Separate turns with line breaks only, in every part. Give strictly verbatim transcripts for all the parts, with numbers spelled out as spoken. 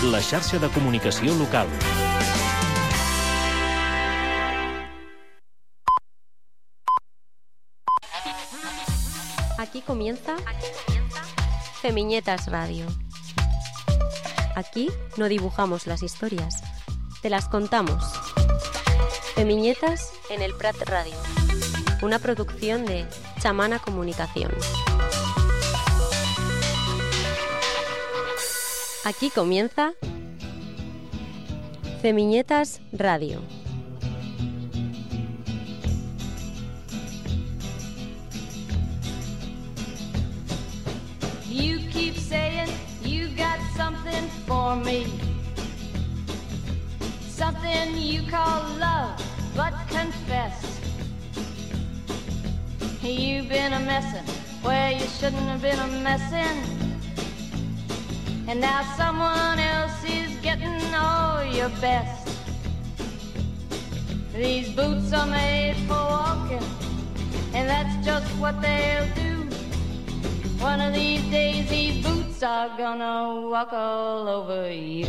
la xarxa de comunicació local.
Aquí comienza Femiñetas Radio. Aquí no dibujamos las historias, te las contamos. Femiñetas en el Prat Radio, una producción de Chamana Comunicación. Aquí comienza Femiñetas Radio.
You keep saying you got something for me, something you call love, but confess you've been a messin' where you shouldn't have been a messin', and now someone else is getting all your best. These boots are made for walking, and that's just what they'll do. One of these days these boots are gonna walk all over you.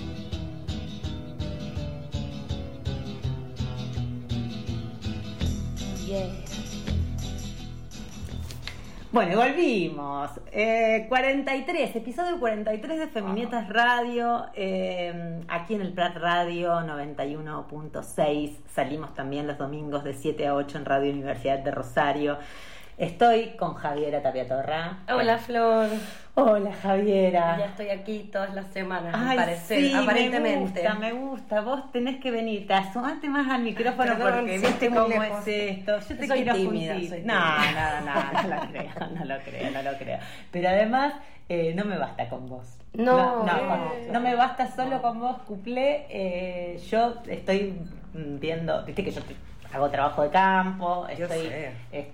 Yeah.
Bueno, y volvimos. Eh, cuarenta y tres, episodio cuarenta y tres de Femiñetas Radio, eh, aquí en el Prat Radio noventa y uno punto seis. Salimos también los domingos de siete a ocho en Radio Universidad de Rosario. Estoy con Javiera Tapiatorra.
Hola, Flor.
Hola, Javiera.
Ya estoy aquí todas las semanas,
Ay,
al parecer,
sí,
aparentemente.
Me gusta, me gusta. Vos tenés que venir, te asomate más al micrófono.
Perdón,
porque
sí,
viste
estoy
cómo
muy lejos.
es esto. Yo te
Soy
quiero
tímida,
juntir.
soy
No,
tímida.
no, no, no lo creo, no lo creo, no lo creo. Pero además, eh, no me basta con vos.
No,
no, no,
eh,
no me basta solo con vos, Cuplé. Eh, yo estoy viendo, viste que yo te, hago trabajo de campo,
Yo
estoy,
sé.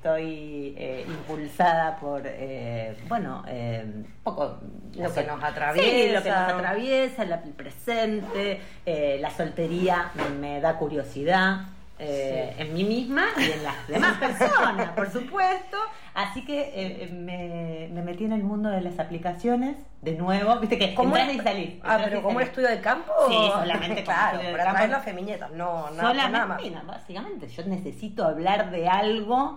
estoy eh, impulsada por, eh, bueno, eh, un poco
Lo que nos atraviesa.
Sí, lo que nos atraviesa, la- el presente, eh, la soltería me, me da curiosidad. Eh,
Sí.
en mí misma y en las demás personas, por supuesto. Así que eh, me, me metí en el mundo de las aplicaciones de nuevo. Viste que
¿Cómo
entras
es?
y salís.
Ah,
entras
pero
y
¿como
salís.
estudio de campo?
Sí, solamente como
claro,
estudio de
para
campo.
traer las femiñetas, no, no,
Solamente,
nada más.
mira, básicamente yo necesito hablar de algo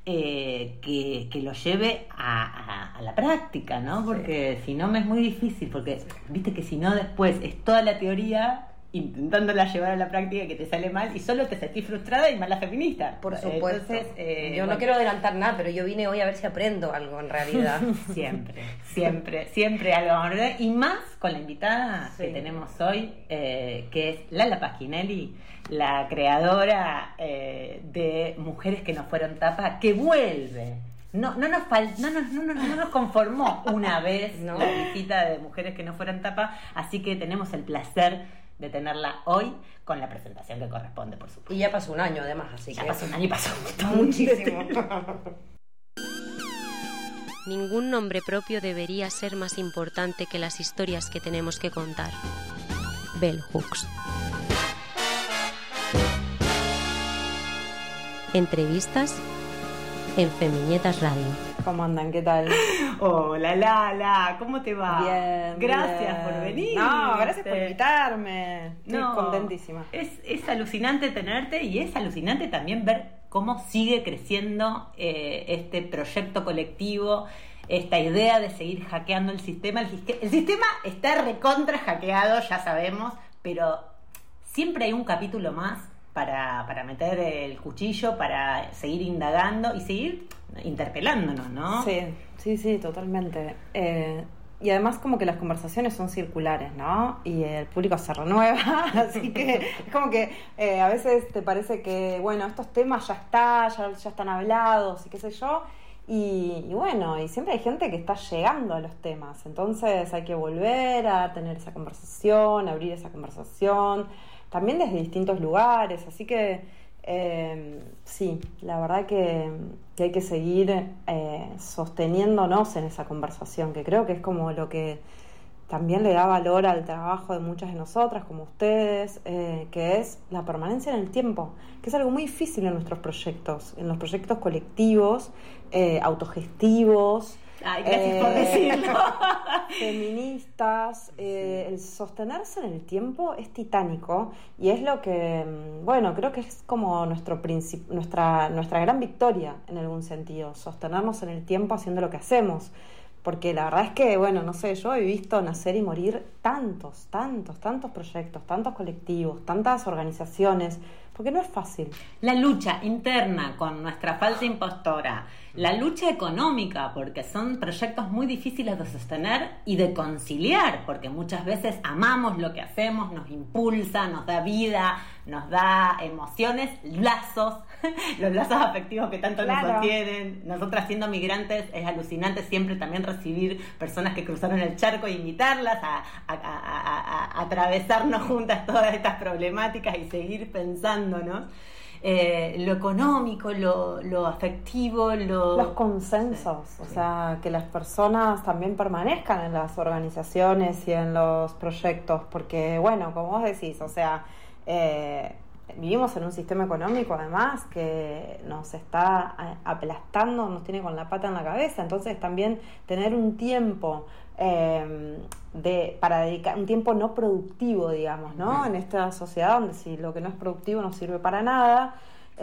eh, que, que lo lleve a, a- a la práctica, ¿no? Porque si no me es muy difícil, porque viste que si no después es toda la teoría intentándola llevar a la práctica que te sale mal y solo te sentís frustrada y mala feminista.
Por supuesto.
Entonces, eh,
yo
bueno,
no quiero adelantar nada, pero yo vine hoy a ver si aprendo algo en realidad.
Siempre, siempre, siempre algo vamos a hablar. Y más con la invitada
Sí.
que tenemos hoy, eh, que es Lala Pasquinelli, la creadora eh, de Mujeres que no fueron tapa, que vuelve. No, no, nos fal- no, nos, no, nos, no nos conformó una vez
No.
la visita de Mujeres que no fueron tapa, así que tenemos el placer de tenerla hoy con la presentación que corresponde, por supuesto.
Y ya pasó un año además, así
Ya
que...
pasó un año y pasó
Muchísimo.
Ningún nombre propio debería ser más importante que las historias que tenemos que contar. Bell Hooks. Entrevistas en Femiñetas Radio.
¿Cómo andan? ¿Qué tal?
Hola Lala, ¿cómo te va?
Bien.
Gracias
bien.
por venir.
No, gracias por invitarme. Estoy
No,
contentísima.
Es, es alucinante tenerte y es alucinante también ver cómo sigue creciendo eh, este proyecto colectivo, esta idea de seguir hackeando el sistema. El, sis- el sistema está recontra hackeado, ya sabemos, pero siempre hay un capítulo más para, para meter el cuchillo, para seguir indagando y seguir interpelándonos, ¿no?
Sí, sí, sí, totalmente. Eh, y además como que las conversaciones son circulares, ¿no? Y el público se renueva, así que es como que eh, a veces te parece que, bueno, estos temas ya está, ya, ya están hablados y qué sé yo. Y, y bueno, y siempre hay gente que está llegando a los temas, entonces hay que volver a tener esa conversación, abrir esa conversación, también desde distintos lugares, así que eh, sí, la verdad que, que hay que seguir eh, sosteniéndonos en esa conversación, que creo que es como lo que también le da valor al trabajo de muchas de nosotras, como ustedes, eh, que es la permanencia en el tiempo, que es algo muy difícil en nuestros proyectos, en los proyectos colectivos, eh, autogestivos.
Ay, gracias por
Eh,
decirlo.
Feministas, eh, el sostenerse en el tiempo es titánico y es lo que, mm, bueno, creo que es como nuestro princip- nuestra, nuestra gran victoria en algún sentido, sostenernos en el tiempo haciendo lo que hacemos. Porque la verdad es que, bueno, no sé, yo he visto nacer y morir tantos, tantos, tantos proyectos, tantos colectivos, tantas organizaciones, porque no es fácil.
La lucha interna con nuestra falsa impostora, la lucha económica, porque son proyectos muy difíciles de sostener y de conciliar, porque muchas veces amamos lo que hacemos, nos impulsa, nos da vida, nos da emociones, lazos, los lazos afectivos que tanto
Claro.
nos sostienen. Nosotras siendo migrantes es alucinante siempre también recibir personas que cruzaron el charco e invitarlas a, a, a, a, a atravesarnos juntas todas estas problemáticas y seguir pensando, ¿no? Eh, lo económico, lo, lo afectivo, lo...
Los consensos,
Sí,
o
sí.
sea, que las personas también permanezcan en las organizaciones y en los proyectos, porque, bueno, como vos decís, o sea, eh, vivimos en un sistema económico, además, que nos está eh, aplastando, nos tiene con la pata en la cabeza, entonces también tener un tiempo... Eh, de, para dedicar un tiempo no productivo, digamos, ¿no? En esta sociedad donde si lo que no es productivo no sirve para nada,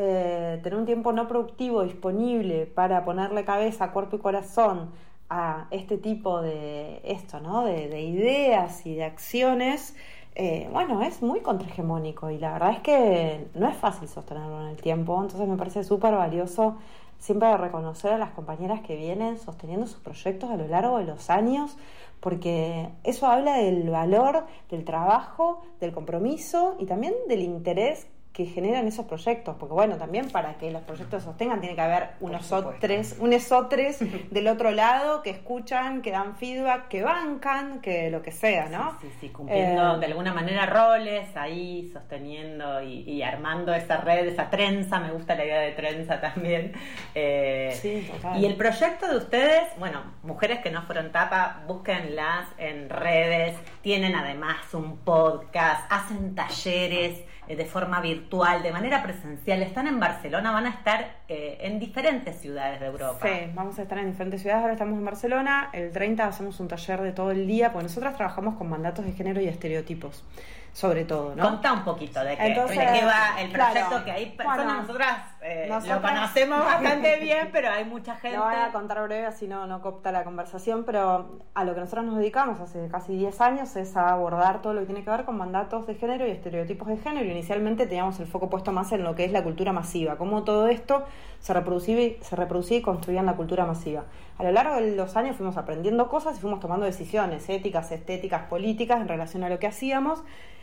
eh, tener un tiempo no productivo disponible para ponerle cabeza, cuerpo y corazón a este tipo de esto, ¿no? De, de ideas y de acciones, eh, bueno, es muy contrahegemónico y la verdad es que no es fácil sostenerlo en el tiempo, entonces me parece súper valioso siempre reconocer a las compañeras que vienen sosteniendo sus proyectos a lo largo de los años, porque eso habla del valor del trabajo, del compromiso y también del interés que generan esos proyectos, porque bueno, también para que los proyectos se sostengan tiene que haber unos otros, unos otros del otro lado que escuchan, que dan feedback, que bancan, que lo que sea, ¿no?
Sí, sí, sí, cumpliendo
Eh,
de alguna manera roles ahí, sosteniendo y, y armando esa red, esa trenza. Me gusta la idea de trenza también. Eh,
Sí, total.
Y el proyecto de ustedes, bueno, Mujeres que no fueron tapa, búsquenlas en redes, tienen además un podcast, hacen talleres eh, de forma virtual, de manera presencial, están en Barcelona, van a estar eh, en diferentes ciudades de Europa.
Sí, vamos a estar en diferentes ciudades, ahora estamos en Barcelona, el treinta hacemos un taller de todo el día, porque nosotras trabajamos con mandatos de género y estereotipos, sobre todo, ¿no?
Contá un poquito de qué,
Entonces,
de qué va el proyecto,
claro,
que hay personas,
bueno,
nosotras, eh,
nosotras-
lo conocemos bastante bien, pero hay mucha gente.
Lo voy a contar breve, así no, no copta la conversación, pero a lo que nosotros nos dedicamos hace casi diez años es a abordar todo lo que tiene que ver con mandatos de género y estereotipos de género. Inicialmente teníamos el foco puesto más en lo que es la cultura masiva, cómo todo esto se reproducía, y- se reproducía y construía en la cultura masiva. A lo largo de los años fuimos aprendiendo cosas y fuimos tomando decisiones éticas, estéticas, políticas en relación a lo que hacíamos,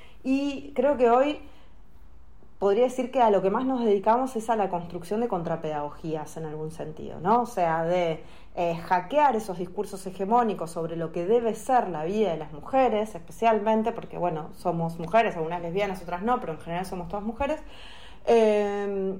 y creo que hoy podría decir que a lo que más nos dedicamos es a la construcción de contrapedagogías en algún sentido, ¿no? O sea, de eh, hackear esos discursos hegemónicos sobre lo que debe ser la vida de las mujeres, especialmente porque, bueno, somos mujeres, algunas lesbianas, otras no, pero en general somos todas mujeres. Eh,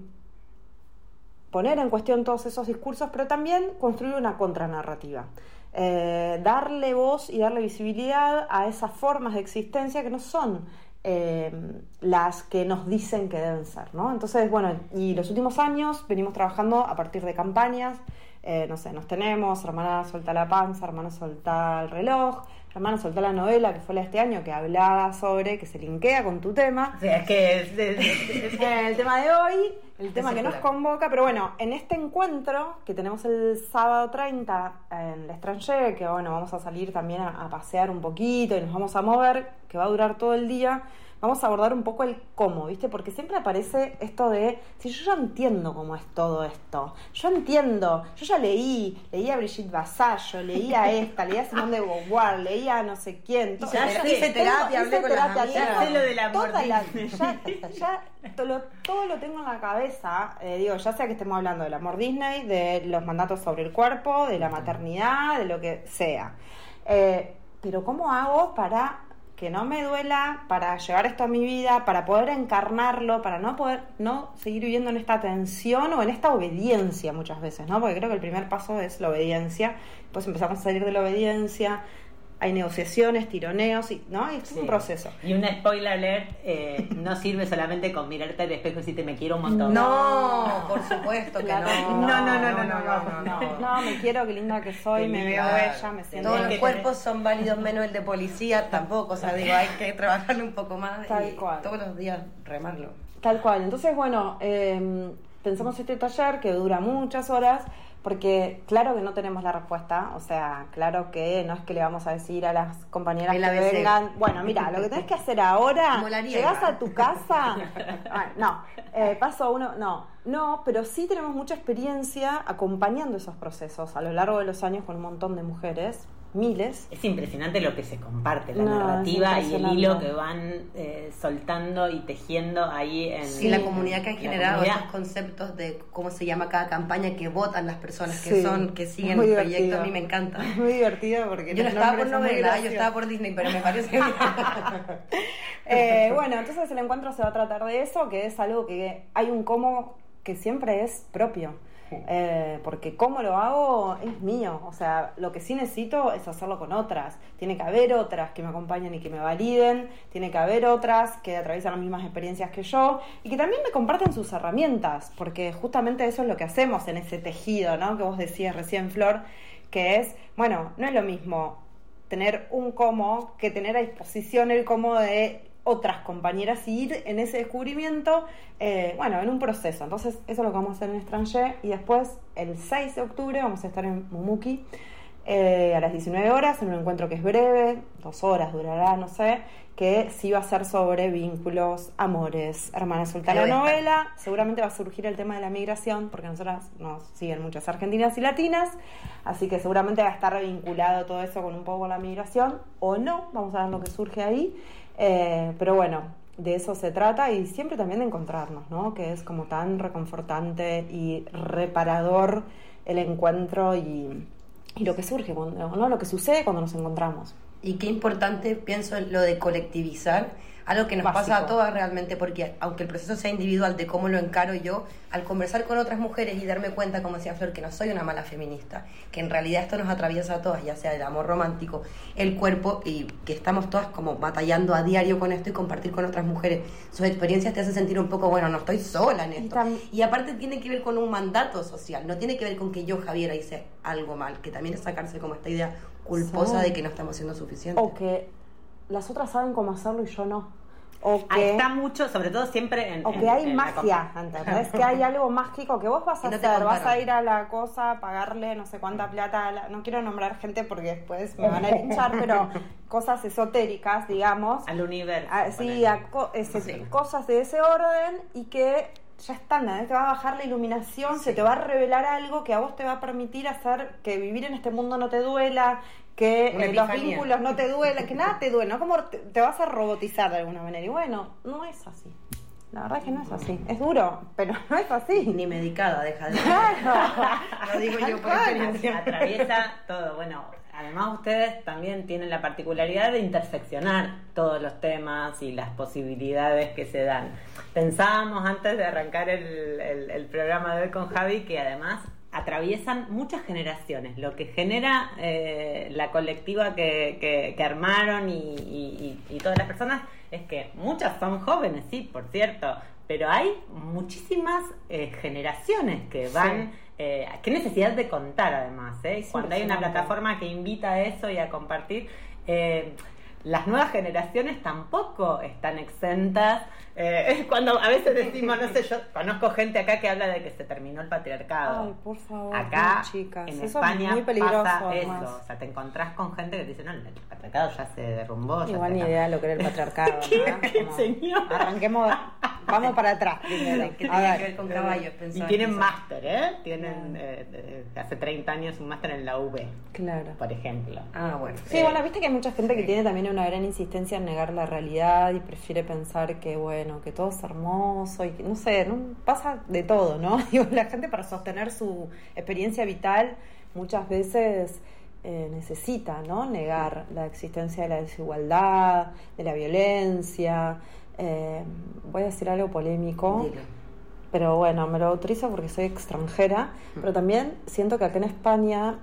poner en cuestión todos esos discursos, pero también construir una contranarrativa. Eh, darle voz y darle visibilidad a esas formas de existencia que no son eh, las que nos dicen que deben ser, ¿no? Entonces, bueno, y los últimos años venimos trabajando a partir de campañas, eh, no sé, nos tenemos Hermana Soltá la Panza, Hermana Soltá el Reloj, Hermana Soltá la Novela, que fue la de este año, que hablaba sobre, que se linkea con tu tema.
O sea, es que es, es- es- es-
Eh, el tema de hoy, el tema que nos
circular.
convoca, pero bueno, en este encuentro que tenemos el sábado treinta en el Estranger, que bueno, vamos a salir también a, a pasear un poquito y nos vamos a mover, que va a durar todo el día, vamos a abordar un poco el cómo, ¿viste? Porque siempre aparece esto de, si yo ya entiendo cómo es todo esto, yo entiendo, yo ya leí, leí a Brigitte Vasallo, leí a esta, leí a Simone de Beauvoir, leí a no sé quién, todo-
Ya
sé,
hice terapia,
tengo-
hablé
hice
con las
terapia,
amigas.
tengo
Ya sé lo del amor
toda la-
Disney.
ya, ya todo lo, todo lo tengo en la cabeza, eh, digo, ya sea que estemos hablando del amor Disney, de los mandatos sobre el cuerpo, de la maternidad, de lo que sea. Eh, pero ¿cómo hago para que no me duela, para llevar esto a mi vida, para poder encarnarlo, para no poder no seguir viviendo en esta tensión o en esta obediencia muchas veces, ¿no? Porque creo que el primer paso es la obediencia, después empezamos a salir de la obediencia, hay negociaciones, tironeos, y, ¿no? Y es
Sí.
un proceso.
Y un spoiler alert, eh, no sirve solamente con mirarte al espejo y decirte me quiero un montón.
No, por supuesto que
Claro.
no.
No, no, no, no,
no,
No, no, me quiero, qué linda que soy,
Qué
me
linda.
veo bella, me siento...
Todos
Hay
los
que
cuerpos son válidos menos el de policía, tampoco. O sea, digo, hay que trabajarlo un poco más
Tal
y
cual.
todos los días remarlo.
Tal cual. Entonces, bueno, eh, pensamos este taller que dura muchas horas, porque claro que no tenemos la respuesta, o sea, claro que no es que le vamos a decir a las compañeras
El
que
A B C.
vengan, bueno, mira, lo que tenés que hacer ahora,
Como la niega.
llegás a tu casa, ah, no, eh, paso uno, no, no, pero sí tenemos mucha experiencia acompañando esos procesos a lo largo de los años con un montón de mujeres, miles.
Es impresionante lo que se comparte, la
No,
narrativa
es
y el
impresionante.
hilo que van eh, soltando y tejiendo ahí en
Sí, la comunidad que han
la
generado
comunidad.
esos conceptos de cómo se llama cada campaña, que votan las personas que
Sí,
son, que siguen
muy
el
divertido.
proyecto, a mí me encanta.
Es muy divertido porque
Yo no
los
estaba por
nombres son muy
novela, yo
graciosos.
estaba por Disney, pero me parece bien.
Eh, bueno, entonces el encuentro se va a tratar de eso, que es algo que hay un cómo que siempre es propio. Eh, porque cómo lo hago es mío, o sea, lo que sí necesito es hacerlo con otras. Tiene que haber otras que me acompañen y que me validen, tiene que haber otras que atraviesan las mismas experiencias que yo y que también me comparten sus herramientas, porque justamente eso es lo que hacemos en ese tejido, ¿no? Que vos decías recién, Flor, que es, bueno, no es lo mismo tener un cómo que tener a disposición el cómo de otras compañeras y ir en ese descubrimiento, eh, bueno, en un proceso. Entonces, eso es lo que vamos a hacer en Estranger y después, el seis de octubre, vamos a estar en Mumuki eh, a las diecinueve horas, en un encuentro que es breve, dos horas durará, no sé, que sí va a ser sobre vínculos, amores, hermanas suelta la
Ahí voy a estar.
novela. Seguramente va a surgir el tema de la migración, porque nosotras nos siguen muchas argentinas y latinas, así que seguramente va a estar vinculado todo eso con un poco la migración, o no, vamos a ver lo que surge ahí. Eh, pero bueno, de eso se trata y siempre también de encontrarnos, ¿no? Que es como tan reconfortante y reparador el encuentro y, y lo que surge, cuando, ¿no? Lo que sucede cuando nos encontramos.
Y qué importante, pienso, lo de colectivizar, algo que nos
Básico.
pasa a todas realmente, porque aunque el proceso sea individual de cómo lo encaro yo, al conversar con otras mujeres y darme cuenta, como decía Flor, que no soy una mala feminista, que en realidad esto nos atraviesa a todas, ya sea el amor romántico, el cuerpo, y que estamos todas como batallando a diario con esto, y compartir con otras mujeres sus experiencias te hace sentir un poco, bueno, no estoy sola en esto.
Y tam-
Y aparte tiene que ver con un mandato social, no tiene que ver con que yo, Javiera, hice algo mal, que también es sacarse como esta idea culposa
Sí.
de que no estamos siendo suficientes.
O que las otras saben cómo hacerlo y yo no. O
Ahí
que,
está mucho, sobre todo siempre en...
o
en-
que hay
en la
magia, ¿entendés? Que hay algo mágico que vos vas a
Y no te
hacer, vas
contaron.
a ir a la cosa, pagarle no sé cuánta plata, a la- no quiero nombrar gente porque después me van a linchar, pero cosas esotéricas, digamos.
al universo.
Ah, sí,
ponele.
a co- ese-
Sí.
cosas de ese orden y que ya están, ¿eh? Te va a bajar la iluminación, se te va a revelar algo que a vos te va a permitir hacer que vivir en este mundo no te duela, que
Una
eh, los
epifanía.
vínculos no te duelan, que nada te duele, ¿no? Como te, te vas a robotizar de alguna manera. Y bueno, no es así. La verdad es que no es así. Es duro, pero no es así.
Ni medicada, deja de...
Claro.
Lo digo yo por
Tal cual.
experiencia.
Atraviesa todo. Bueno, además ustedes también tienen la particularidad de interseccionar todos los temas y las posibilidades que se dan. Pensábamos antes de arrancar el, el- el programa de hoy con Javi que además atraviesan muchas generaciones, lo que genera eh, la colectiva que, que- que armaron y, y- y- y todas las personas es que muchas son jóvenes, sí, por cierto, pero hay muchísimas eh, generaciones que van... Eh, qué necesidad de contar además, ¿eh?
Es
Cuando hay una
impresionante.
plataforma que invita a eso y a compartir, eh, las nuevas generaciones tampoco están exentas. Eh, cuando a veces decimos, no sé, yo conozco gente acá que habla de que se terminó el patriarcado.
Ay, por favor,
Acá
no, chicas.
en
Eso es
España
muy peligroso,
pasa
además.
eso. O sea, te encontrás con gente que te dice, no, el patriarcado ya se derrumbó. ya
Igual
se
ni
acabó".
idea de lo que era el patriarcado, ¿no?
¿Qué,
Como,
señora?
arranquemos, vamos para atrás. primero.
¿Qué
A
tiene
ver.
que ver con caballos?
Y
Pensaba
tienen
quizás.
máster, ¿eh? Tienen eh, eh, hace treinta años un máster en la U B,
Claro.
por ejemplo.
Ah, bueno.
Sí, bueno, viste que hay mucha gente que tiene también una gran insistencia en negar la realidad y prefiere pensar que, bueno, que todo es hermoso y que, no sé, no pasa de todo, ¿no? Digo, la gente para sostener su experiencia vital muchas veces eh, necesita, ¿no? Negar la existencia de la desigualdad, de la violencia. Eh, voy a decir algo polémico.
Dilo.
Pero bueno, me lo autorizo porque soy extranjera, pero también siento que acá en España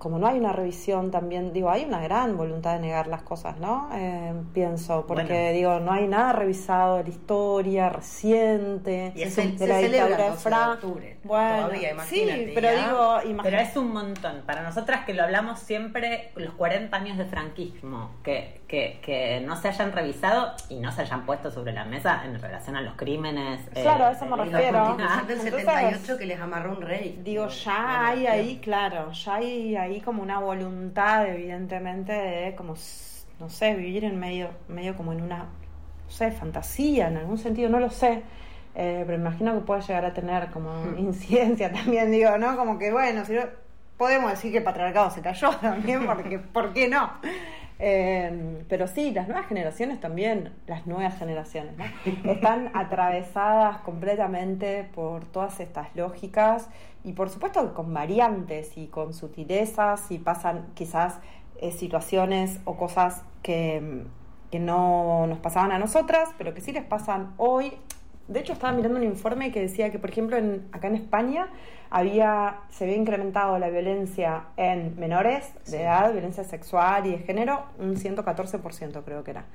como no hay una revisión también, digo, hay una gran voluntad de negar las cosas, ¿no? Eh, pienso, porque
Bueno.
digo, no hay nada revisado de la historia reciente,
Y es
de
el- se
la
celebra
dictadura
el
de
doce de
Franco.
octubre,
Bueno,
todavía, imagínate,
sí, pero
ya.
digo,
Pero
imagínate.
es un montón. Para nosotras que lo hablamos siempre, los cuarenta años de franquismo, que, que, que no se hayan revisado y no se hayan puesto sobre la mesa en relación a los crímenes.
Claro, a eso me
de-
Y la
refiero.
Constitución del
Entonces,
setenta y ocho que les amarró un rey.
Digo,
Bueno,
ya hay
bueno,
ahí, claro, ya hay ahí como una voluntad, evidentemente, de como, s- no sé, vivir en medio, medio como en una, no sé, fantasía, en algún sentido, no lo sé, eh, pero imagino que puede llegar a tener como incidencia también, digo, ¿no? Como que, bueno, si no, podemos decir que el patriarcado se cayó también, porque, ¿por qué no? Eh, pero sí, las nuevas generaciones también, las nuevas generaciones, ¿no? Están atravesadas completamente por todas estas lógicas y por supuesto con variantes y con sutilezas y pasan quizás eh, situaciones o cosas que, que no nos pasaban a nosotras, pero que sí les pasan hoy. De hecho, estaba mirando un informe que decía que, por ejemplo, en, acá en España había se había incrementado la violencia en menores de edad, violencia sexual y de género, un ciento catorce por ciento creo que era.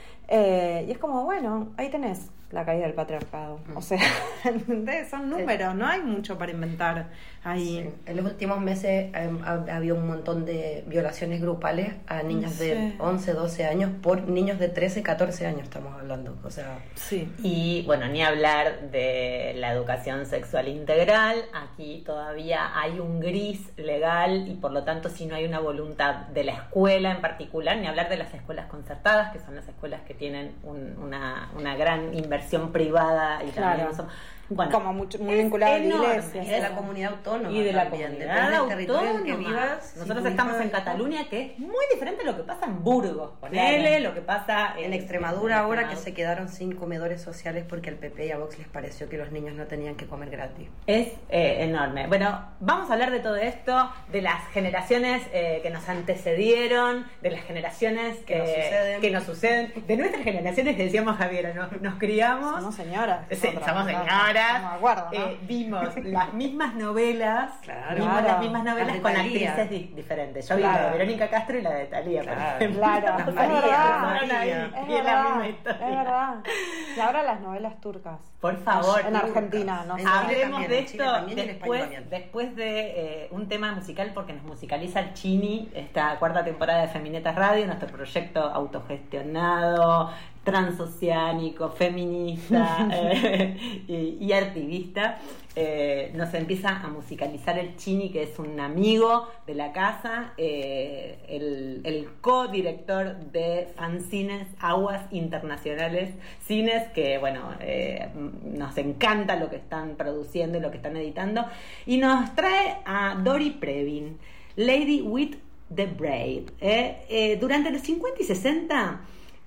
Eh, y es como, bueno, ahí tenés la caída del patriarcado. O sea, ¿entendés? Son números, no hay mucho para inventar ahí.
Sí. En los últimos meses eh, ha, había un montón de violaciones grupales a niñas
Sí.
de once, doce años por niños de trece, catorce años estamos hablando. O sea,
Sí.
Y bueno, ni hablar de la educación sexual integral. Aquí todavía hay un gris legal y por lo tanto si no hay una voluntad de la escuela en particular, ni hablar de las escuelas concertadas, que son las escuelas que tienen un- una, una gran inversión privada y
Claro.
también son, bueno,
Como mucho, muy
es
vinculada a la
enorme.
iglesia.
y de la comunidad autónoma
y de la
también,
comunidad
depende del territorio en que
autónoma.
vivas. si
Nosotros
tu
estamos
hija-
en Cataluña, que es muy diferente a lo que pasa en Burgos, ponele,
Claro.
lo que pasa
En Extremadura ahora que se quedaron sin comedores sociales porque al P P y a Vox les pareció que los niños no tenían que comer gratis.
Es eh, enorme. Bueno, vamos a hablar de todo esto, de las generaciones eh, que nos antecedieron, de las generaciones
Que nos
eh,
suceden.
que nos suceden, de nuestras generaciones, decíamos Javiera, nos, nos criamos.
Somos señoras.
Sí,
nosotras,
somos
¿no?
señoras,
No me acuerdo, ¿no?
eh, vimos las mismas novelas,
Claro.
vimos
Claro.
las mismas novelas
Las de
con
Thalía.
actrices di- diferentes. Yo vi la
Claro.
de Verónica Castro y la de Thalía, por
Claro.
ejemplo.
Claro,
Las
es
Marías,
verdad.
las
Fueron ahí,
Marías.
Es
y es la misma
verdad,
historia.
es verdad. Y ahora las novelas turcas.
Por favor,
En Argentina, no sé.
En Chile
hablemos
también,
de
en Chile
esto
también y en España
después,
también.
después de eh, un tema musical, porque nos musicaliza el Chini, esta cuarta temporada de Feminetas Radio, nuestro proyecto autogestionado, transoceánico, feminista eh, y, y activista. Eh, nos empieza a musicalizar el Chini, que es un amigo de la casa, eh, el, el co-director de Fanzines Aguas Internacionales Cines, que bueno, eh, nos encanta lo que están produciendo y lo que están editando, y nos trae a Dori Previn, Lady with the Braid. Eh, eh, durante los cincuenta y sesenta,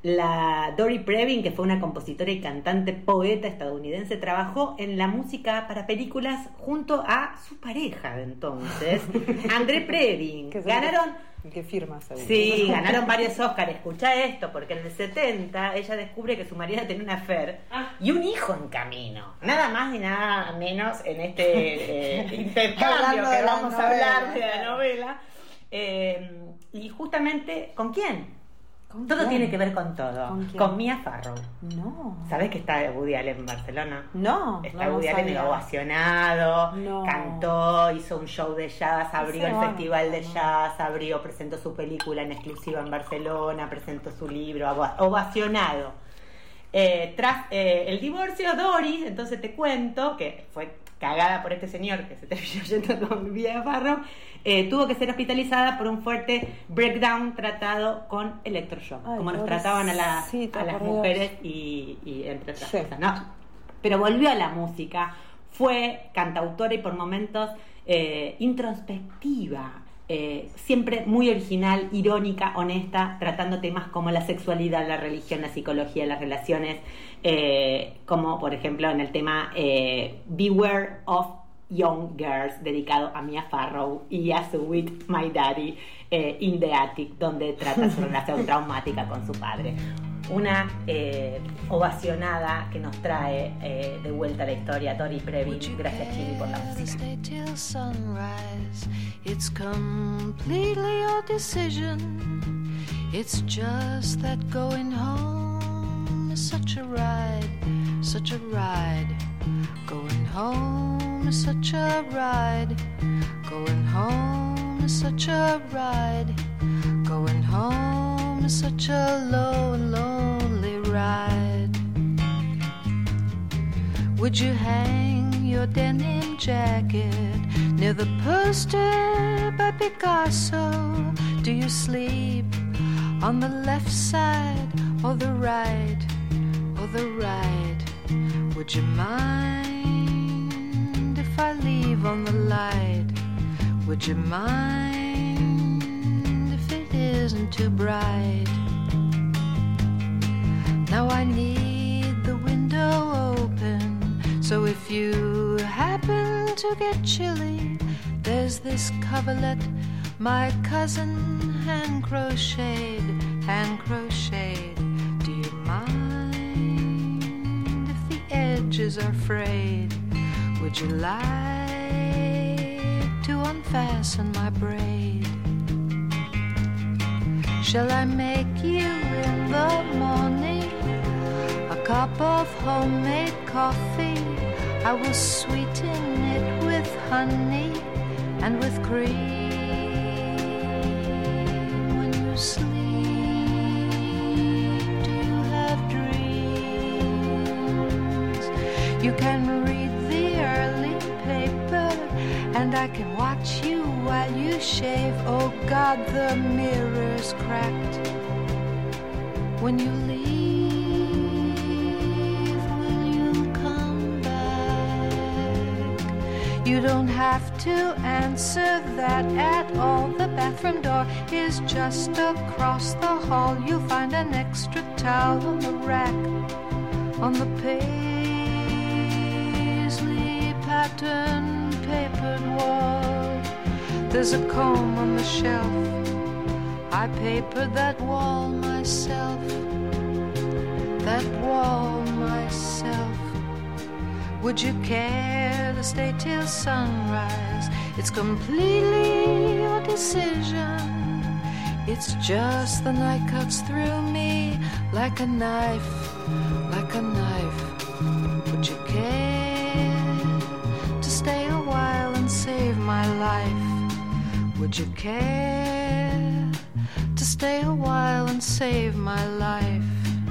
la Dori Previn, que fue una compositora y cantante poeta estadounidense, trabajó en la música para películas junto a su pareja de entonces, André Previn.
Que
Ganaron,
que firma seguro.
sí, ganaron varios Oscars. Escucha esto, porque en el setenta ella descubre que su marido tenía una affair y un hijo en camino. Nada más y nada menos en este eh, intercambio
Hablando
que
de la
vamos a
novela,
hablar de la
claro.
novela. Eh, y justamente, ¿con quién?
¿Con
Todo
quién?
tiene que ver con todo.
¿Con quién?
Con Mia Farrow.
No.
¿Sabes que está Woody Allen en Barcelona?
No.
Está
no,
Woody
no
Allen
sabía.
ovacionado,
No.
cantó, hizo un show de jazz, abrió
Ese
el
va,
festival de
no.
jazz, abrió, presentó su película en exclusiva en Barcelona, presentó su libro, ova- ovacionado. Eh, tras eh, el divorcio, Doris, entonces te cuento que fue cagada por este señor que se terminó yendo con Mia Farrow, eh, tuvo que ser hospitalizada por un fuerte breakdown tratado con electroshock,
Ay,
como nos trataban a, la-
pobrecita,
a las
por Dios.
mujeres y, y entre otras
Sí.
cosas, ¿no? Pero volvió a la música, fue cantautora y por momentos eh, introspectiva, eh, siempre muy original, irónica, honesta, tratando temas como la sexualidad, la religión, la psicología, las relaciones, eh, como por ejemplo en el tema eh, Beware of Young Girls, dedicado a Mia Farrow y a su With My Daddy eh, in the Attic, donde trata su relación traumática con su padre. una eh, ovacionada que nos trae eh, de vuelta a la historia Tori Previn. Gracias, Chili, por la música.
It's completely your decision. It's just that going home is such a ride, such a ride. Going home is such a ride. Going home is such a ride. Going home is such a low and lonely ride. Would you hang your denim jacket near the poster by Picasso? Do you sleep on the left side or the right, or the right? Would you mind if I leave on the light? Would you mind if it isn't too bright? Now I need the window open, so if you happen to get chilly, there's this coverlet my cousin hand crocheted, hand crocheted. Do you mind if the edges are frayed? Would you like to unfasten my braid? Shall I make you in the morning a cup of homemade coffee? I will sweeten it with honey and with cream. When you sleep, do you have dreams? You can read the early paper, and I can watch you while you shave. Oh God, the mirror's cracked. When you leave, you don't have to answer that at all. The bathroom door is just across the hall. You'll find an extra towel on the rack, on the paisley pattern papered wall. There's a comb on the shelf. I papered that wall myself, that wall myself. Would you care to stay till sunrise? It's completely your decision. It's just the night cuts through me like a knife, like a knife. Would you care to stay a while and save my life? Would you care to stay a while and save my life?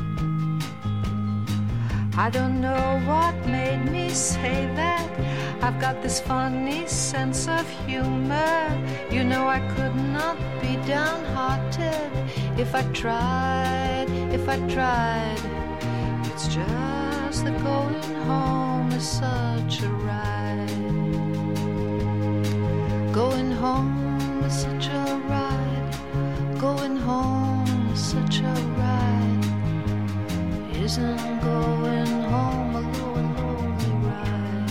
I don't know what made me say that. I've got this funny sense of humor. You know I could not be downhearted if I tried, if I tried. It's just that going home is such a ride. Going home is such a ride. Going home is such a ride. Isn't going home a low and lonely ride?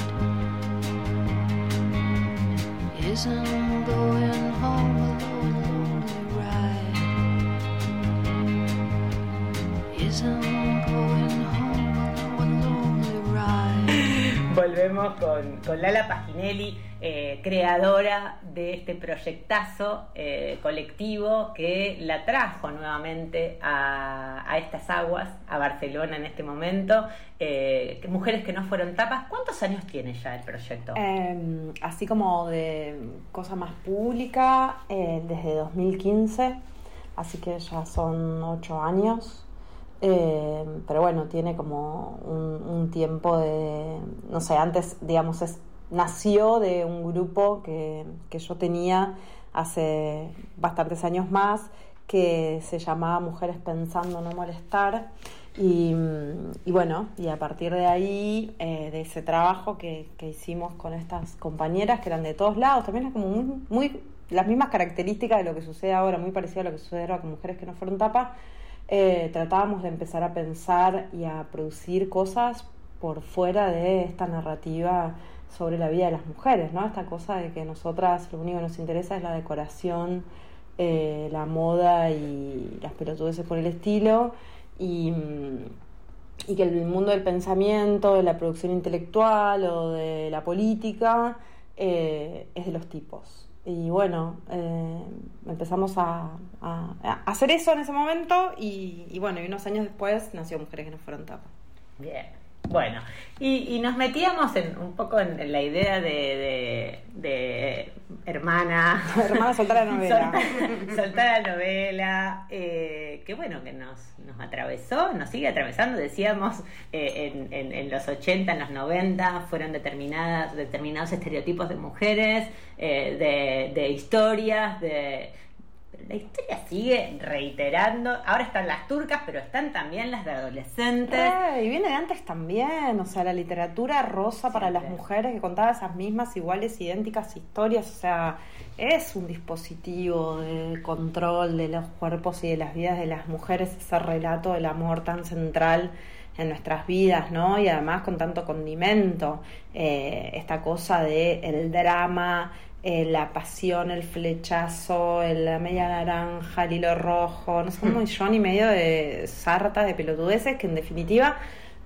Isn't going home a low and lonely ride? Isn't going home a low and lonely ride?
Volvemos con, con Lala Paginelli, eh, creadora de este proyectazo eh, colectivo que la trajo nuevamente a, a estas aguas, a Barcelona en este momento. Eh, Mujeres que no fueron tapas. ¿Cuántos años tiene ya el proyecto?
Eh, así como de cosa más pública, eh, desde dos mil quince, así que ya son ocho años. Eh, pero bueno, tiene como un, un tiempo de, no sé, antes, digamos, es, nació de un grupo que, que yo tenía hace bastantes años más, que se llamaba Mujeres Pensando No Molestar, y, y bueno, y a partir de ahí, eh, de ese trabajo que, que hicimos con estas compañeras que eran de todos lados, también es como muy, muy las mismas características de lo que sucede ahora, muy parecido a lo que sucede ahora con Mujeres que no fueron tapas. Eh, tratábamos de empezar a pensar y a producir cosas por fuera de esta narrativa sobre la vida de las mujeres, ¿no? Esta cosa de que nosotras lo único que nos interesa es la decoración, eh, la moda y las pelotudeces por el estilo, y, y que el mundo del pensamiento, de la producción intelectual o de la política eh, es de los tipos. Y bueno, eh, empezamos a, a, a hacer eso en ese momento y, y bueno, y unos años después nació Mujeres que no fueron tapa.
Bien. Bueno, y, y nos metíamos en, un poco en, en la idea de, de, de hermana...
Hermana, soltar la novela.
Soltar, soltar la novela, eh, que bueno, que nos, nos atravesó, nos sigue atravesando, decíamos, eh, en, en, en los ochenta, en los noventa, fueron determinadas, determinados estereotipos de mujeres, eh, de, de historias, de... La historia sigue reiterando. Ahora están las turcas, pero están también las de adolescentes.
Eh, y viene de antes también. O sea, la literatura rosa para las mujeres que contaba esas mismas, iguales, idénticas historias. O sea, es un dispositivo de control de los cuerpos y de las vidas de las mujeres, ese relato del amor tan central en nuestras vidas, ¿no? Y además con tanto condimento. Eh, esta cosa de el drama... Eh, la pasión, el flechazo, el, la media naranja, el hilo rojo, no sé, un millón y medio de sartas, de pelotudeces que en definitiva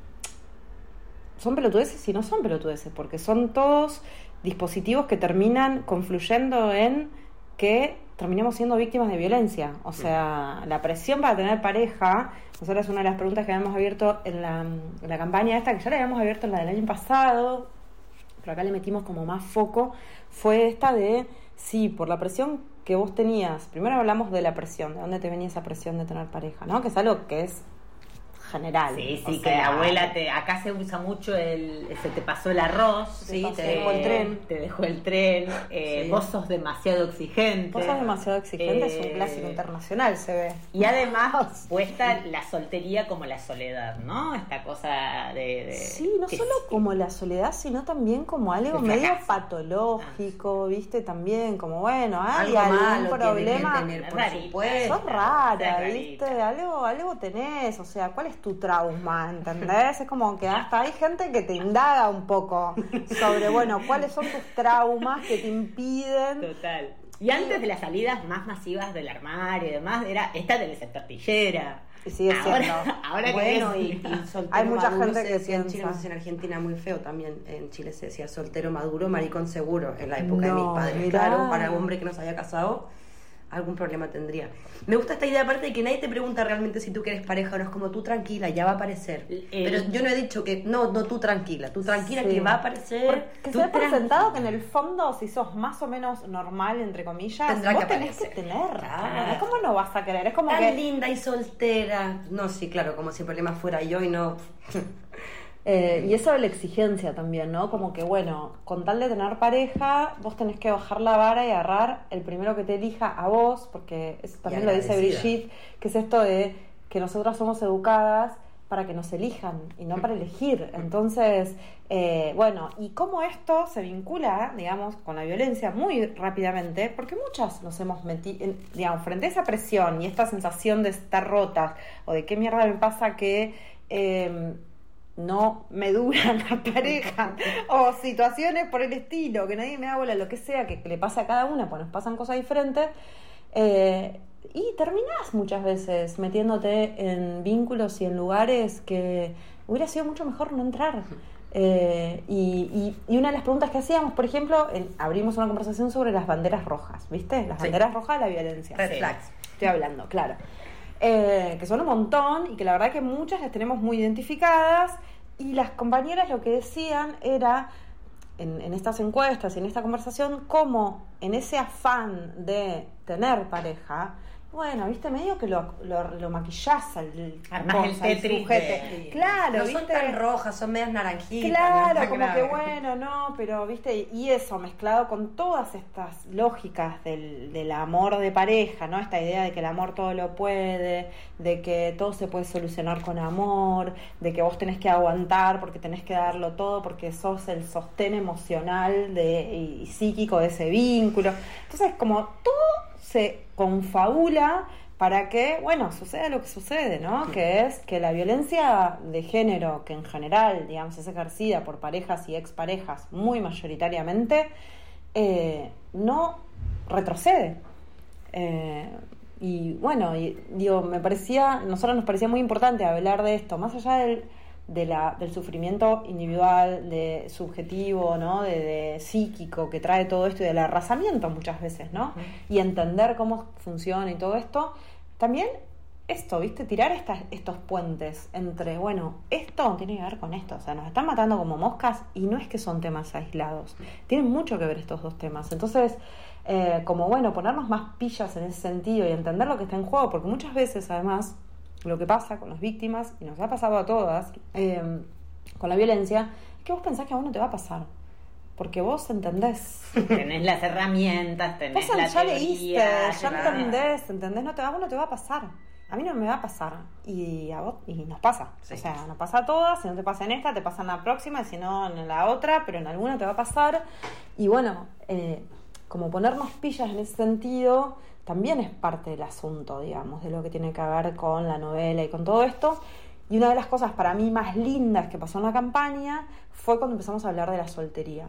son pelotudeces y no son pelotudeces, porque son todos dispositivos que terminan confluyendo en que terminemos siendo víctimas de violencia. O sea, la presión para tener pareja, nosotros una de las preguntas que habíamos abierto en la, en la campaña esta, que ya la habíamos abierto en la del año pasado, pero acá le metimos como más foco, fue esta de, sí, por la presión que vos tenías. Primero hablamos de la presión, de dónde te venía esa presión de tener pareja, ¿no? Que es algo que es general.
Sí, sí,
o
que
sea,
la abuela, te, acá se usa mucho el, se te pasó el arroz.
Sí, te
eh,
dejó el tren.
Te dejó el tren, eh,
Sí.
vos sos demasiado exigente.
Vos sos demasiado exigente,
Eh,
es un clásico internacional, se ve.
Y además puesta la soltería como la soledad, ¿no? Esta cosa de... de
Sí, no
que
solo
sí.
como la soledad, sino también como algo
El
medio
fracaso.
patológico, ¿viste? También como, bueno, hay
Algo
algún
malo
problema.
tiene que tener, por
Rarita.
supuesto.
Sos rara,
Sos
¿viste?
rarita.
Algo, algo tenés, o sea, ¿cuál es tu trauma? ¿Entendés? Es como que hasta hay gente que te indaga un poco sobre, bueno, ¿cuáles son tus traumas que te impiden?
Total. Y antes de las salidas más masivas del armario y demás, era esta de la tortillera.
Y sigue siendo.
Ahora, ahora
Bueno,
que
y,
es-
y soltero
Hay mucha
maduro
gente
se
que
decía en Chile,
piensa.
no sé si en Argentina muy feo también. En Chile se decía soltero maduro, maricón seguro. En la época de mis
No,
padres,
mirá.
claro, para un hombre que no se había casado, algún problema tendría. Me gusta esta idea, aparte de que nadie te pregunta realmente si tú quieres pareja o no, es como tú tranquila, ya va a aparecer.
El-
Pero yo no he dicho que, no, no tú tranquila, tú tranquila
Sí.
que va a aparecer.
Que
tú
se ha
tranquila.
presentado que en el fondo, si sos más o menos normal, entre comillas,
Tendrá
vos
que
tenés que
aparecer.
tener.
Claro.
¿Cómo no vas a querer? Es como
Tan
que...
linda y soltera. No, sí, claro, como si el problema fuera yo y no...
Eh, y eso de la exigencia también, ¿no? Como que, bueno, con tal de tener pareja, vos tenés que bajar la vara y agarrar el primero que te elija a vos, porque eso también lo dice
agradecida.
Brigitte, que es esto de que nosotras somos educadas para que nos elijan y no para elegir. Entonces, eh, bueno, y cómo esto se vincula, digamos, con la violencia muy rápidamente, porque muchas nos hemos metido, digamos, frente a esa presión y esta sensación de estar rotas, o de qué mierda me pasa que... Eh, no me dura la pareja o situaciones por el estilo, que nadie me da bola, lo que sea que le pase a cada una, pues nos pasan cosas diferentes, eh, y terminás muchas veces metiéndote en vínculos y en lugares que hubiera sido mucho mejor no entrar. Eh, y, y, y una de las preguntas que hacíamos, por ejemplo, en- abrimos una conversación sobre las banderas rojas, ¿viste? Las
Sí.
banderas rojas de la violencia.
Red
Sí.
flags.
Estoy hablando, claro. Eh, que son un montón y que la verdad que muchas las tenemos muy identificadas, y las compañeras lo que decían era, en, en estas encuestas y en esta conversación, cómo en ese afán de tener pareja, bueno, viste, medio que lo, lo, lo maquillás al
Armás el
cosa, al
Tetris
sujete.
de-
Claro,
No
¿viste?
son tan rojas, son medias naranjitas.
Claro,
¿no?
como
Claro.
que bueno, no, pero viste, y eso mezclado con todas estas lógicas del, del amor de pareja, ¿no? Esta idea de que el amor todo lo puede, de que todo se puede solucionar con amor, de que vos tenés que aguantar porque tenés que darlo todo, porque sos el sostén emocional de, y, y psíquico de ese vínculo. Entonces, como todo se confabula para que, bueno, suceda lo que sucede, ¿no? Que es que la violencia de género, que en general, digamos, es ejercida por parejas y exparejas muy mayoritariamente, eh, no retrocede. Eh, y bueno, y, digo, me parecía, nosotros nos parecía muy importante hablar de esto, más allá del, de la, del sufrimiento individual, de subjetivo, ¿no? De, de psíquico que trae todo esto y del arrasamiento muchas veces, ¿no? Uh-huh. Y entender cómo funciona y todo esto, también esto, ¿viste? Tirar estas, estos puentes entre, bueno, esto tiene que ver con esto, o sea, nos están matando como moscas y no es que son temas aislados, tienen mucho que ver estos dos temas, entonces, eh, como bueno, ponernos más pillas en ese sentido y entender lo que está en juego, porque muchas veces, además, lo que pasa con las víctimas, y nos ha pasado a todas, eh, con la violencia, es que vos pensás que a vos no te va a pasar. Porque vos entendés.
Tenés las herramientas, tenés
vos
la
ya
teoría.
leíste, ya entendés, entendés, no te va, a vos no te va a pasar. A mí no me va a pasar. Y a vos, y nos pasa. Sí. O sea, nos pasa a todas, si no te pasa en esta, te pasa en la próxima, y si no en la otra, pero en alguna te va a pasar. Y bueno, eh, como ponernos pillas en ese sentido, también es parte del asunto, digamos, de lo que tiene que ver con la novela y con todo esto. Y una de las cosas para mí más lindas que pasó en la campaña fue cuando empezamos a hablar de la soltería.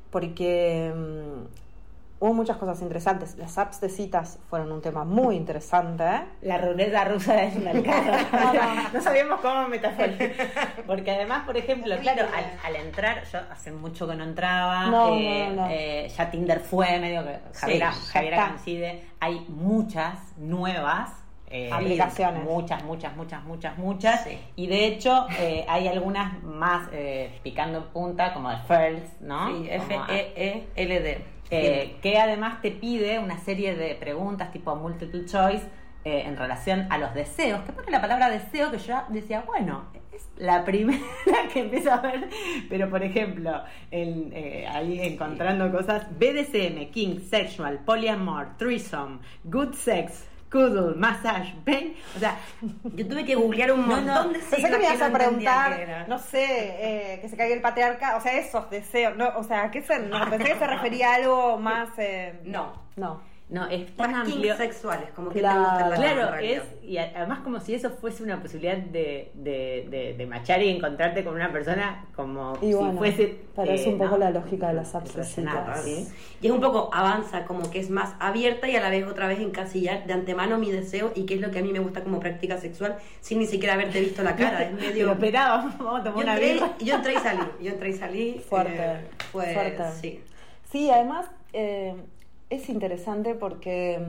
Porque um, hubo muchas cosas interesantes. Las apps de citas fueron un tema muy interesante, ¿eh?
La ruleta rusa del mercado. no, no, no sabíamos cómo metaforizar. Porque además, por ejemplo, claro, al, al entrar, yo hace mucho que no entraba,
no,
eh,
no, no.
Eh, ya Tinder fue medio que Javiera,
sí,
Javiera coincide. Hay muchas nuevas. Eh,
aplicaciones.
Muchas, muchas, muchas, muchas, muchas. Sí. Y de hecho, eh, hay algunas más eh, picando en punta, como de First, ¿no?
Sí, F E E L D.
Eh, que además te pide una serie de preguntas tipo multiple choice eh, en relación a los deseos, que pone la palabra deseo, que yo decía, bueno, es la primera que empiezo a ver, pero por ejemplo, en, eh, ahí encontrando cosas, B D S M, King, Sexual, Polyamor, Threesome, Good Sex, Cuddle, Massage, Pain, o sea,
yo tuve que googlear un montón
no, no,
de
siglas. Pensé que me ibas a preguntar, no sé, eh, que se caiga el patriarca, o sea, esos deseos, no, o sea, ¿qué se, no, pensé que se refería a algo más, eh,
no,
no.
No, es tan
más
amplio.
sexuales, como que
claro,
te gustan las
claro, es, y además como si eso fuese una posibilidad de, de, de, de machar y encontrarte con una persona como
y
si
bueno,
fuese...
Pero eh, es un poco
¿no?
la lógica de las apps,
¿sí? Y es un poco avanza, como que es más abierta y a la vez otra vez encasillar de antemano mi deseo y qué es lo que a mí me gusta como práctica sexual sin ni siquiera haberte visto la cara. Es medio...
operado, vamos a tomar una birra.
Yo entré y salí, yo entré y salí.
Fuerte,
eh, fue,
fuerte.
Sí.
Sí, además... Eh, es interesante porque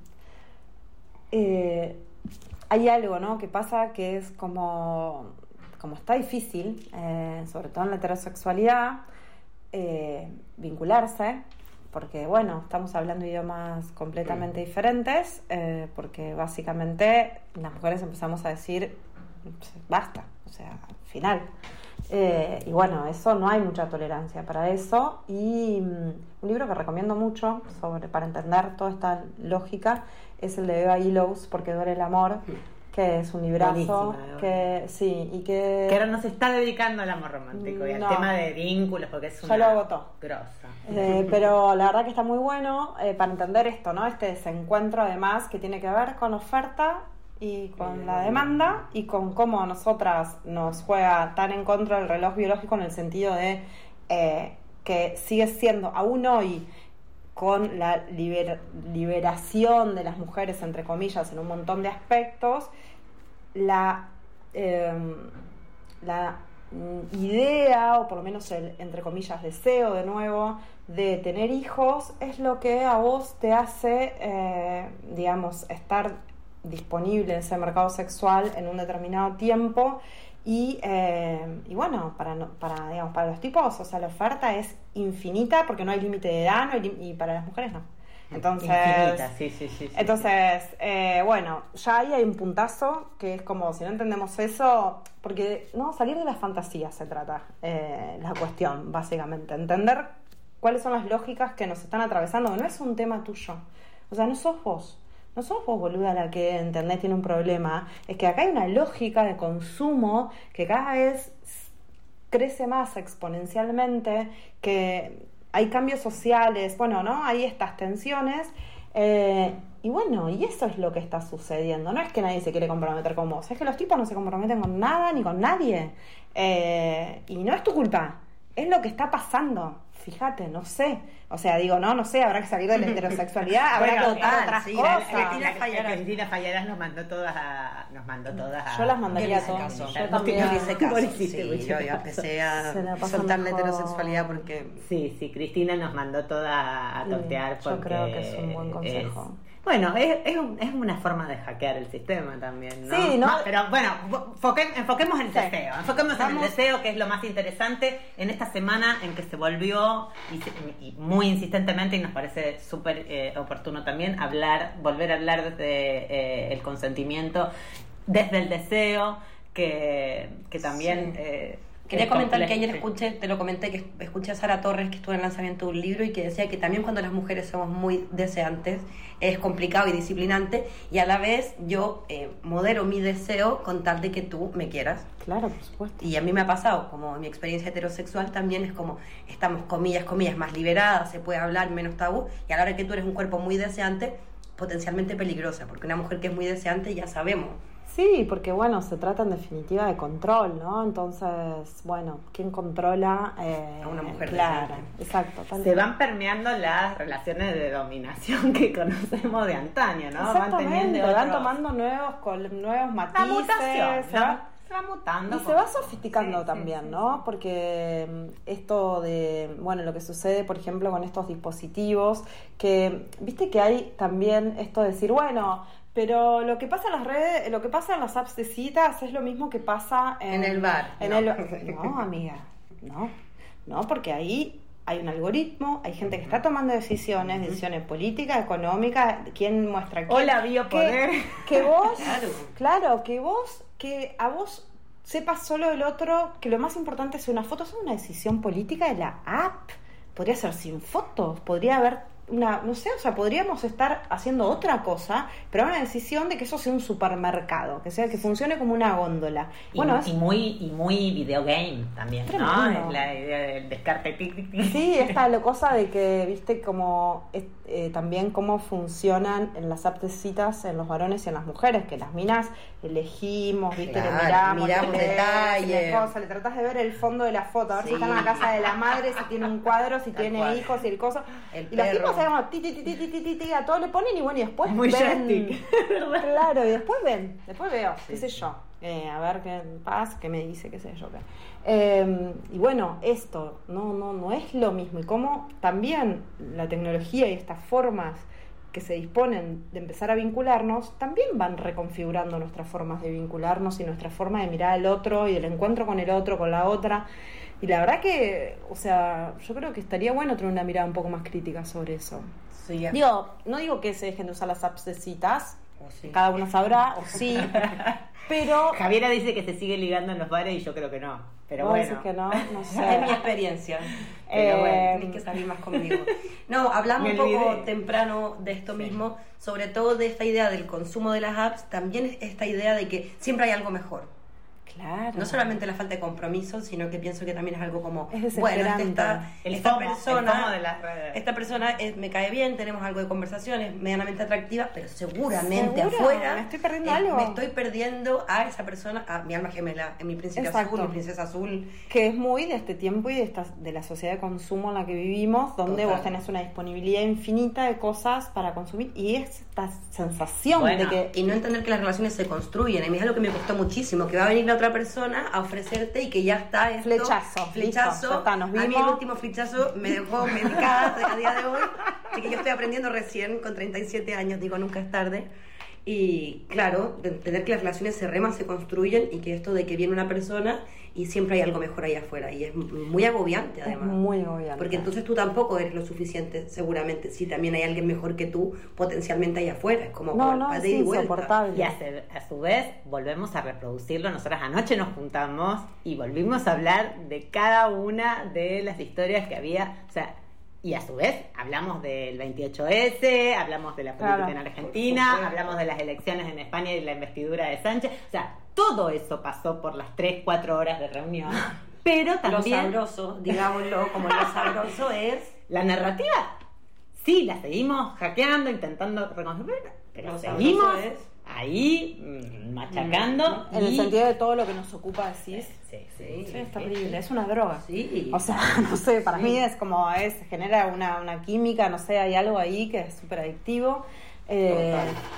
eh, hay algo, ¿no?, que pasa que es como, como está difícil, eh, sobre todo en la heterosexualidad, eh, vincularse, porque, bueno, estamos hablando idiomas completamente diferentes, eh, porque básicamente las mujeres empezamos a decir, basta, o sea, final. Eh, y bueno, eso no hay mucha tolerancia para eso. Y um, un libro que recomiendo mucho sobre, para entender toda esta lógica es el de Eva Illouz, Porque duele el amor, que es un librazo que sí, y que,
que ahora no se está dedicando al amor romántico y al
no,
tema de vínculos, porque es una
ya lo agotó.
grosa.
Eh, pero la verdad que está muy bueno eh, para entender esto, ¿no? Este desencuentro además que tiene que ver con oferta y con la demanda y con cómo nosotras nos juega tan en contra del reloj biológico en el sentido de eh, que sigue siendo aún hoy, con la liber, liberación de las mujeres, entre comillas, en un montón de aspectos, la, eh, la idea, o por lo menos el, entre comillas, deseo de nuevo, de tener hijos, es lo que a vos te hace, eh, digamos, estar disponible en ese mercado sexual en un determinado tiempo. Y, eh, y bueno, para, para, digamos, para los tipos, o sea, la oferta es infinita porque no hay límite de edad, no hay, y para las mujeres no. Entonces,
infinita, sí, sí, sí, sí,
entonces sí. Eh, bueno, ya ahí hay un puntazo que es como, si no entendemos eso, porque no, salir de las fantasías se trata, eh, la cuestión, básicamente, entender cuáles son las lógicas que nos están atravesando, no es un tema tuyo, o sea, no sos vos. No sos vos, boluda, la que Internet tiene un problema. Es que acá hay una lógica de consumo que cada vez crece más exponencialmente, que hay cambios sociales, bueno, ¿no? Hay estas tensiones. Eh, y bueno, y eso es lo que está sucediendo. No es que nadie se quiere comprometer con vos, es que los tipos no se comprometen con nada ni con nadie. Eh, y no es tu culpa, es lo que está pasando. fíjate, no sé. O sea, digo, no, no sé, habrá que salir de la heterosexualidad, habrá
Bueno,
que tocar otras
sí,
cosas.
Cristina Fallarás.
Cristina Fallarás nos mandó todas a, nos mandó todas a,
Yo las mandaría
Yo le hice
a todas.
caso.
Yo
Yo
también.
le hice caso.
Vos le hiciste
Sí,
mucho
yo ya
caso.
empecé a
Se la pasan
soltar la
mejor.
heterosexualidad porque...
Sí, sí, Cristina nos mandó toda a
Sí,
totear
yo
porque
creo que es un buen consejo.
es- bueno, es, es, un- es una forma de hackear el sistema también, ¿no?
Sí, ¿no?
Ma- Pero bueno, enfoque- enfoquemos en el
Sí.
deseo, enfoquemos en
Vamos.
el deseo, que es lo más interesante en esta semana en que se volvió, y, se- y muy insistentemente, y nos parece súper eh, oportuno también, hablar, volver a hablar desde eh, el consentimiento, desde el deseo, que, que también...
Sí.
eh,
Quería
es
comentar que
complejo,
ayer
sí.
escuché, te lo comenté, que escuché a Sara Torres, que estuvo en el lanzamiento de un libro y que decía que también cuando las mujeres somos muy deseantes es complicado y disciplinante, y a la vez yo eh, modero mi deseo con tal de que tú me quieras.
Claro, por supuesto.
Y a mí me ha pasado, como en mi experiencia heterosexual también es como estamos, comillas, comillas, más liberadas, se puede hablar, menos tabú, y a la hora que tú eres un cuerpo muy deseante, potencialmente peligrosa, porque una mujer que es muy deseante ya sabemos.
Sí, porque bueno, se trata en definitiva de control, ¿no? Entonces, bueno, ¿quién controla? Eh,
A una mujer
Claro,
deseante.
exacto. tal
Se
cual.
van permeando las relaciones de dominación que conocemos de antaño, ¿no? Van
Exactamente,
teniendo
van
otros-
tomando nuevos, col- nuevos
la
matices.
mutación,
se
¿no?
va-
Se va mutando.
Y se
con-
va sofisticando
Sí, sí,
también,
sí,
¿no?
sí.
Porque mm, esto de, bueno, lo que sucede, por ejemplo, con estos dispositivos, que, viste que hay también esto de decir, bueno, pero lo que pasa en las redes, lo que pasa en las apps de citas es lo mismo que pasa en,
En el bar,
En
no.
el, no, amiga, no, no, porque ahí hay un algoritmo, hay gente que está tomando decisiones, decisiones políticas, económicas, quién muestra quién.
Hola, biopoder.
Que, que vos,
Claro.
claro, que vos, que a vos sepas solo del otro, que lo más importante es una foto, es una decisión política de la app. Podría ser sin fotos, podría haber una, no sé, o sea, podríamos estar haciendo otra cosa, pero una decisión de que eso sea un supermercado, que sea que funcione como una góndola.
Y,
Bueno, es,
y muy y muy videogame también,
Tremendo.
¿no? Es la idea del descarte tic, tic, tic.
sí, esta lo cosa de que, viste, como eh, eh, también cómo funcionan en las apps de citas en los varones y en las mujeres, que las minas elegimos, viste,
Claro,
le miramos,
miramos
le lees,
detalles.
le cosa, le tratás de ver el fondo de la foto, a ver
Sí.
si está en la casa de la madre, si tiene un cuadro, si
Tal
tiene
cual.
hijos y el coso.
El
y los
perro.
tipos sabemos, ti, ti, ti, ti, ti, ti, ti, ti, a todo le ponen y bueno, y después
Muy
ven.
joystick.
Claro, y después ven, después veo, qué sé
sí.
yo. Eh, a ver qué pasa, qué me dice, qué sé yo qué. Eh, y bueno, esto no, no, no es lo mismo. Y cómo también la tecnología y estas formas que se disponen de empezar a vincularnos, también van reconfigurando nuestras formas de vincularnos y nuestra forma de mirar al otro y del encuentro con el otro, con la otra. Y la verdad que, o sea, yo creo que estaría bueno tener una mirada un poco más crítica sobre eso.
Sí,
Digo, no digo que se dejen de usar las apps de citas,
o sí.
cada uno sabrá, o sí, pero...
Javiera dice que se sigue ligando en los bares y yo creo que no. Pero
¿Vos
bueno.
decís que no? No sé.
Es mi experiencia.
Eh,
Pero bueno, tienes que salir más conmigo. No, hablamos
Me
un poco
olvidé.
temprano de esto mismo, sobre todo de esta idea del consumo de las apps, también esta idea de que siempre hay algo mejor.
Claro.
No solamente la falta de compromiso, sino que pienso que también es algo como,
Es
bueno,
desesperante.
esta,
El
esta
FOMO, el
persona,
FOMO de las redes.
esta persona es- me cae bien, tenemos algo de conversación, es medianamente atractiva, pero seguramente
¿Seguro?
afuera
¿Me estoy perdiendo
eh,
algo?
me estoy perdiendo a esa persona, a mi alma gemela, en mi príncipe
Exacto.
azul, mi princesa azul.
Que es muy de este tiempo y de, esta, de la sociedad de consumo en la que vivimos, donde
Total.
vos tenés una disponibilidad infinita de cosas para consumir y es esta sensación
Bueno,
de que...
Y no entender que las relaciones se construyen. A mí es algo que me costó muchísimo, que va a venir la otra persona a ofrecerte y que ya está esto.
Flechazo,
Flechazo.
listo, ya está, nos
A mí el
vimos.
último flechazo me dejó medicada a día de hoy. Así que yo estoy aprendiendo recién, con treinta y siete años, digo, nunca es tarde. Y claro, de entender que las relaciones se reman, se construyen y que esto de que viene una persona y siempre hay algo mejor ahí afuera. Y es muy agobiante, además.
Es muy agobiante.
Porque entonces tú tampoco eres lo suficiente, seguramente. Si también hay alguien mejor que tú, potencialmente ahí afuera. Es como
No,
por-
no,
para
es
de ida y vuelta.
insoportable.
Y a, se- a su vez volvemos a reproducirlo. Nosotras anoche nos juntamos y volvimos a hablar de cada una de las historias que había. O sea, y a su vez hablamos del veintiocho ese, hablamos de la política
Claro,
en
por
Argentina,
supuesto.
hablamos de las elecciones en España y la investidura de Sánchez. O sea, todo eso pasó por las tres, cuatro horas de reunión. Pero
Lo
también
sabroso, digámoslo, como lo sabroso es...
la narrativa, sí, la seguimos hackeando, intentando reconstruir, pero
Lo
seguimos
sabroso es-
ahí machacando.
En
y...
el sentido de todo lo que nos ocupa, decís.
Sí, sí,
Sí,
Sí, es
sí,
terrible,
sí.
es una droga.
Sí.
O sea, no sé, para
Sí.
mí es como, es genera una, una química, no sé, hay algo ahí que es súper adictivo, eh,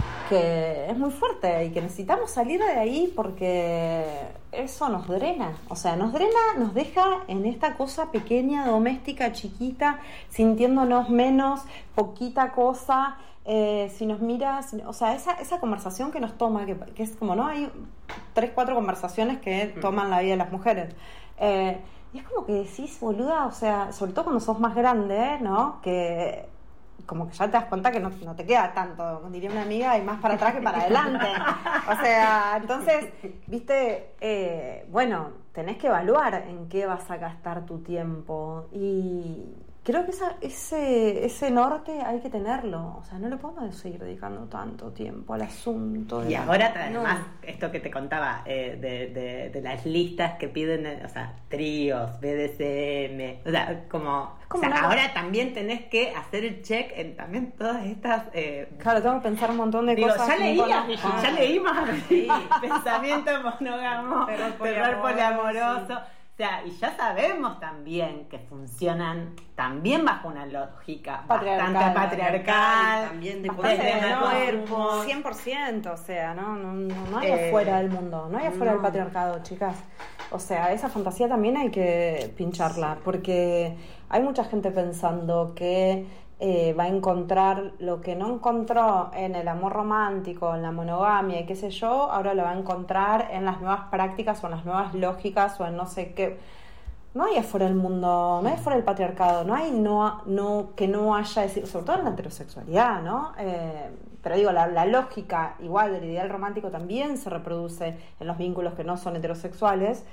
que es muy fuerte y que necesitamos salir de ahí porque eso nos drena. O sea, nos drena, nos deja en esta cosa pequeña, doméstica, chiquita, sintiéndonos menos, poquita cosa. Eh, si nos miras, o sea, esa, esa conversación que nos toma, que, que es como, ¿no? Hay tres, cuatro conversaciones que toman la vida de las mujeres. Eh, y es como que decís, boluda, o sea, sobre todo cuando sos más grande, ¿no? Que como que ya te das cuenta que no, no te queda tanto, diría una amiga, y más para atrás que para adelante. O sea, entonces, viste, eh, bueno, tenés que evaluar en qué vas a gastar tu tiempo. Y creo que esa, ese, ese norte hay que tenerlo. O sea, no le podemos seguir dedicando tanto tiempo al asunto. de
Y
la-
ahora,
no.
además, esto que te contaba, eh, de, de, de las listas que piden, eh, o sea, tríos, B D S M, o sea, como...
como
o sea,
una-
ahora también tenés que hacer el check en también todas estas... Eh,
Claro, tengo que pensar un montón de
digo,
cosas.
ya
que no
leías,
conozco.
ya leímos
Sí.
pensamiento monógamo,
Terror
terror
poliamoroso,
poliamoroso. O sea, y ya sabemos también que funcionan también bajo una lógica
Patriarcal,
bastante patriarcal,
también de
Bastante,
poder
desde
del
¿no?
cuerpo.
cien por ciento, o sea, no, no, no, no hay
Eh,
afuera del mundo, no hay afuera
no.
del patriarcado, chicas. O sea, esa fantasía también hay que pincharla, porque hay mucha gente pensando que eh, va a encontrar lo que no encontró en el amor romántico, en la monogamia y qué sé yo, ahora lo va a encontrar en las nuevas prácticas o en las nuevas lógicas o en no sé qué. No hay afuera del mundo, no hay afuera del patriarcado, no hay no, no que no haya, sobre todo en la heterosexualidad, ¿no? Eh, pero digo, la, la lógica igual del ideal romántico también se reproduce en los vínculos que no son heterosexuales,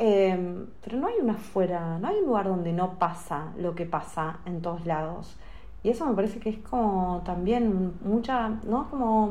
eh, pero no hay una afuera, no hay un lugar donde no pasa lo que pasa en todos lados. Y eso me parece que es como también mucha, ¿no? Como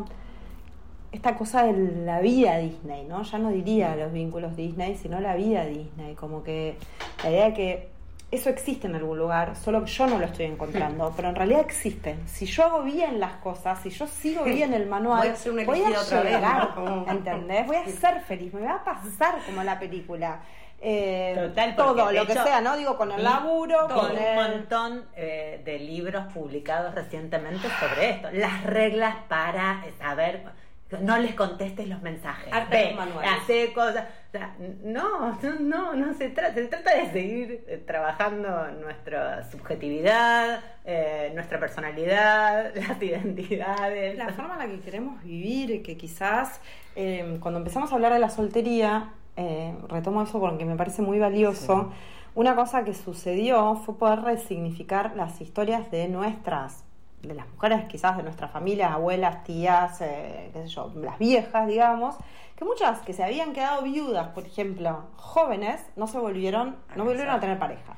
esta cosa de la vida Disney, ¿no? Ya no diría los vínculos Disney, sino la vida Disney, como que la idea de que eso existe en algún lugar, solo que yo no lo estoy encontrando, pero en realidad existe. Si yo hago bien las cosas, si yo sigo bien el manual,
Voy a ser una
voy a
elegida otra vez,
llegar,
¿no? Como-
¿entendés? Voy a ser feliz, me va a pasar como la película. Eh,
Total, porque,
todo,
de
lo que
hecho,
sea, ¿no? Digo, con el
vi-
laburo,
vi
con
un
el...
montón eh, de libros publicados recientemente sobre esto, las reglas para saber, no les contestes los mensajes,
Harta
ve,
los manuales.
hace cosas, o sea, no, no, no, no se trata, se trata de seguir eh, trabajando nuestra subjetividad, eh, nuestra personalidad, las identidades.
La forma en la que queremos vivir, que quizás eh, cuando empezamos a hablar de la soltería, eh, retomo eso porque me parece muy valioso, sí. Una cosa que sucedió fue poder resignificar las historias de nuestras, de las mujeres quizás de nuestras familias, abuelas, tías, eh, qué sé yo, las viejas, digamos, que muchas que se habían quedado viudas, por ejemplo, jóvenes, no se volvieron, no volvieron a tener pareja.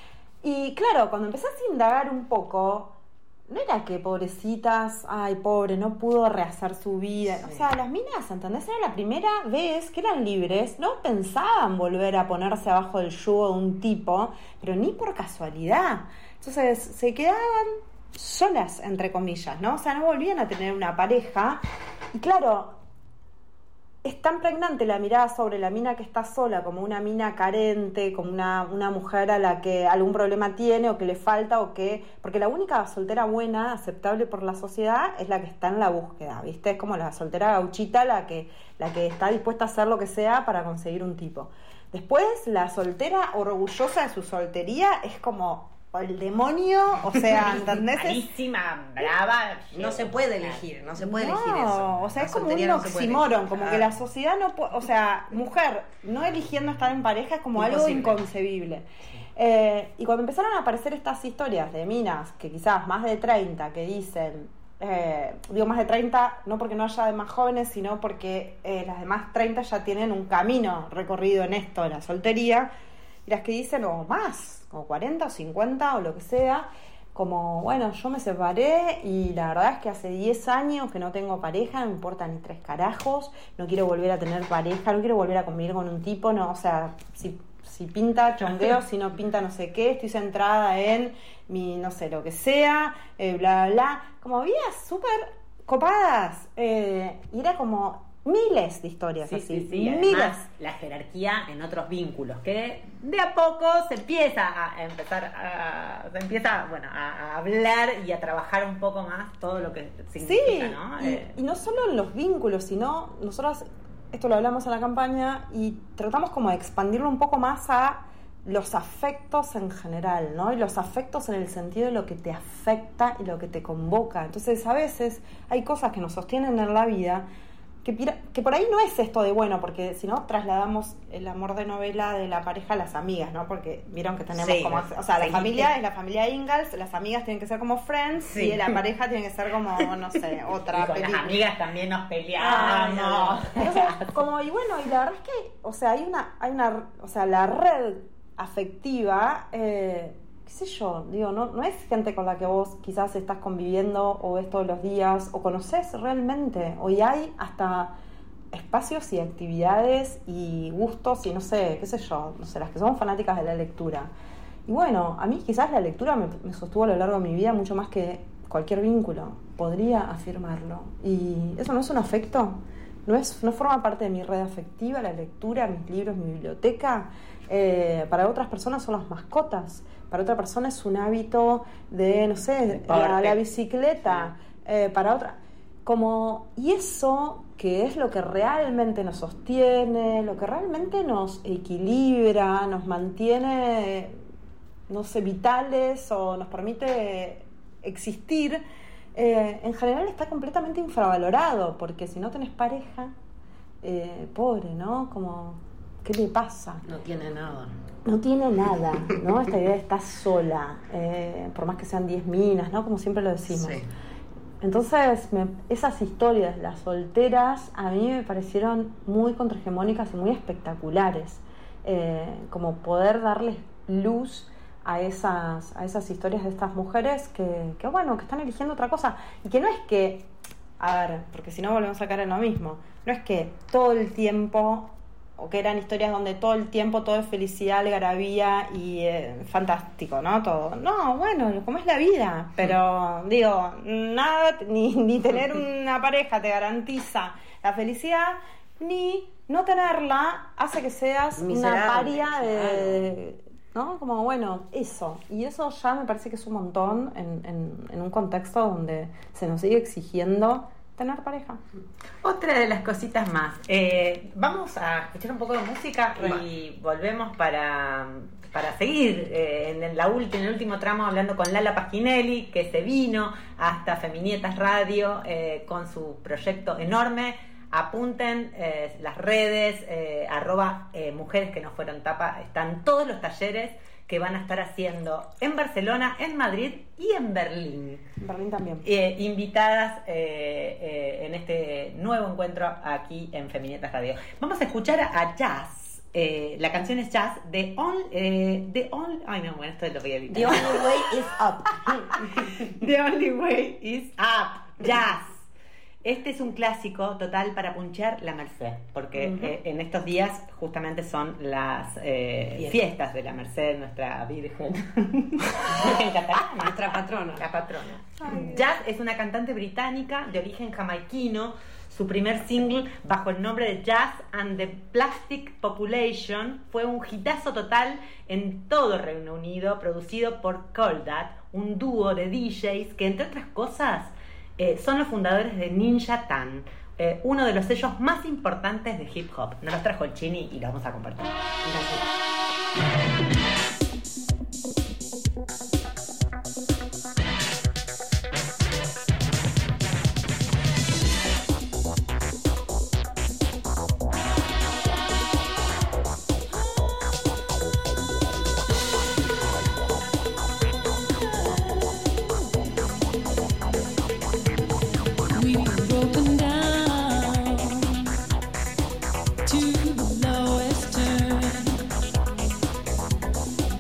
Y claro, cuando empezás a indagar un poco, no era que pobrecitas, ay, pobre, no pudo rehacer su vida. Sí. O sea, las minas, ¿entendés? Era la primera vez que eran libres, no pensaban volver a ponerse abajo del yugo de un tipo, pero ni por casualidad. Entonces, se quedaban solas, entre comillas, ¿no? O sea, no volvían a tener una pareja. Y claro, es tan pregnante la mirada sobre la mina que está sola, como una mina carente, como una, una mujer a la que algún problema tiene o que le falta o que... Porque la única soltera buena, aceptable por la sociedad, es la que está en la búsqueda, ¿viste? Es como la soltera gauchita, la que, la que está dispuesta a hacer lo que sea para conseguir un tipo. Después, la soltera orgullosa de su soltería es como... el demonio, o sea, ¿entendés?
Malísima, brava.
No se puede elegir, no se puede
no,
elegir eso.
O sea,
La
es como un
soltería no se puede
oxímoron,
elegir.
como
Claro.
que la sociedad no puede, o sea, mujer no eligiendo estar en pareja es como algo
Imposible.
inconcebible. Eh, y cuando empezaron a aparecer estas historias de minas, que quizás más de treinta, que dicen, eh, digo más de treinta, no porque no haya de más jóvenes, sino porque eh, las demás treinta ya tienen un camino recorrido en esto, de la soltería, y las que dicen, o más, como cuarenta o cincuenta o lo que sea, como, bueno, yo me separé y la verdad es que hace diez años que no tengo pareja, no me importa ni tres carajos, no quiero volver a tener pareja, no quiero volver a convivir con un tipo, no, o sea, si, si pinta, chongueo, si no pinta, no sé qué, estoy centrada en mi, no sé, lo que sea, eh, bla, bla, bla, como vida súper copadas. Eh, y era como miles de historias
Sí,
así.
sí, sí.
Miles.
Además, la jerarquía en otros vínculos, que de a poco se empieza a empezar a, se empieza, bueno, a, a hablar y a trabajar un poco más todo lo que significa,
Sí,
¿no?
y,
Eh,
y no solo en los vínculos, sino nosotros, esto lo hablamos en la campaña, y tratamos como de expandirlo un poco más a los afectos en general, ¿no? Y los afectos en el sentido de lo que te afecta y lo que te convoca. Entonces, a veces hay cosas que nos sostienen en la vida que, pira- que por ahí no es esto de, bueno, porque si no trasladamos el amor de novela de la pareja a las amigas, ¿no? Porque vieron que tenemos
Sí,
como,
sí,
o sea, la
sí.
familia es la familia Ingalls, las amigas tienen que ser como Friends,
Sí.
y la pareja tiene que ser como, no sé, otra
y con
película.
las amigas también nos
Ah,
peleamos.
no. Entonces, como, y bueno, y la verdad es que, o sea, hay una, hay una, o sea, la red afectiva, eh, qué sé yo, digo, no, no es gente con la que vos quizás estás conviviendo o ves todos los días o conoces realmente. Hoy hay hasta espacios y actividades y gustos y no sé, qué sé yo, no sé, las que somos fanáticas de la lectura. Y bueno, a mí quizás la lectura me, me sostuvo a lo largo de mi vida mucho más que cualquier vínculo, podría afirmarlo. Y eso no es un afecto, no es, no forma parte de mi red afectiva, la lectura, mis libros, mi biblioteca. Eh, para otras personas son las mascotas, para otra persona es un hábito de, no sé, la, la bicicleta, eh, para otra, como, y eso que es lo que realmente nos sostiene, lo que realmente nos equilibra, nos mantiene, no sé, vitales o nos permite existir, eh, en general está completamente infravalorado, porque si no tenés pareja, eh, pobre, ¿no? Como, ¿qué le pasa?
No tiene nada.
No tiene nada, ¿no? Esta idea de estar sola, eh, por más que sean diez minas, ¿no? Como siempre lo decimos.
Sí.
Entonces, me, esas historias, las solteras, a mí me parecieron muy contrahegemónicas y muy espectaculares. Eh, como poder darles luz a esas, a esas historias de estas mujeres que, que, bueno, que están eligiendo otra cosa. Y que no es que, a ver, porque si no volvemos a caer en lo mismo, no es que todo el tiempo, o que eran historias donde todo el tiempo todo es felicidad, algarabía y eh, fantástico, ¿no? Todo. No, bueno, como es la vida, pero digo, nada, ni, ni tener una pareja te garantiza la felicidad, ni no tenerla hace que seas
Miserable,
una paria de, ¿no? Como, bueno, eso. Y eso ya me parece que es un montón en, en, en un contexto donde se nos sigue exigiendo tener pareja.
Otra de las cositas más. Eh, vamos a escuchar un poco de música y volvemos para, para seguir eh, en, en, la ulti, en el último tramo hablando con Lala Paginelli, que se vino hasta Feminietas Radio eh, con su proyecto enorme. Apunten eh, las redes, eh, arroba eh, mujeres que no fueron tapa, están todos los talleres que van a estar haciendo en Barcelona, en Madrid y en Berlín.
En Berlín también.
Eh, invitadas eh, eh, en este nuevo encuentro aquí en Feminietas Radio. Vamos a escuchar a, a Jazz. Eh, la canción es Jazz de On, eh, The Only, ay no, bueno, esto lo voy a editar.
The only way is up.
The Only Way is Up. Jazz. Este es un clásico total para punchear la Merced, porque uh-huh. eh, en estos días justamente son las eh, fiestas de la Merced, nuestra Virgen. Virgen catalana.
Nuestra patrona.
La patrona. Ay. Jazz es una cantante británica de origen jamaiquino. Su primer single, bajo el nombre de Jazz and the Plastic Population, fue un hitazo total en todo Reino Unido, producido por Coldat, un dúo de D Js que, entre otras cosas, Eh, son los fundadores de Ninja Tan, eh, uno de los sellos más importantes de hip hop. Nos los trajo el Chini y lo vamos a compartir. Gracias.
To the lowest turn.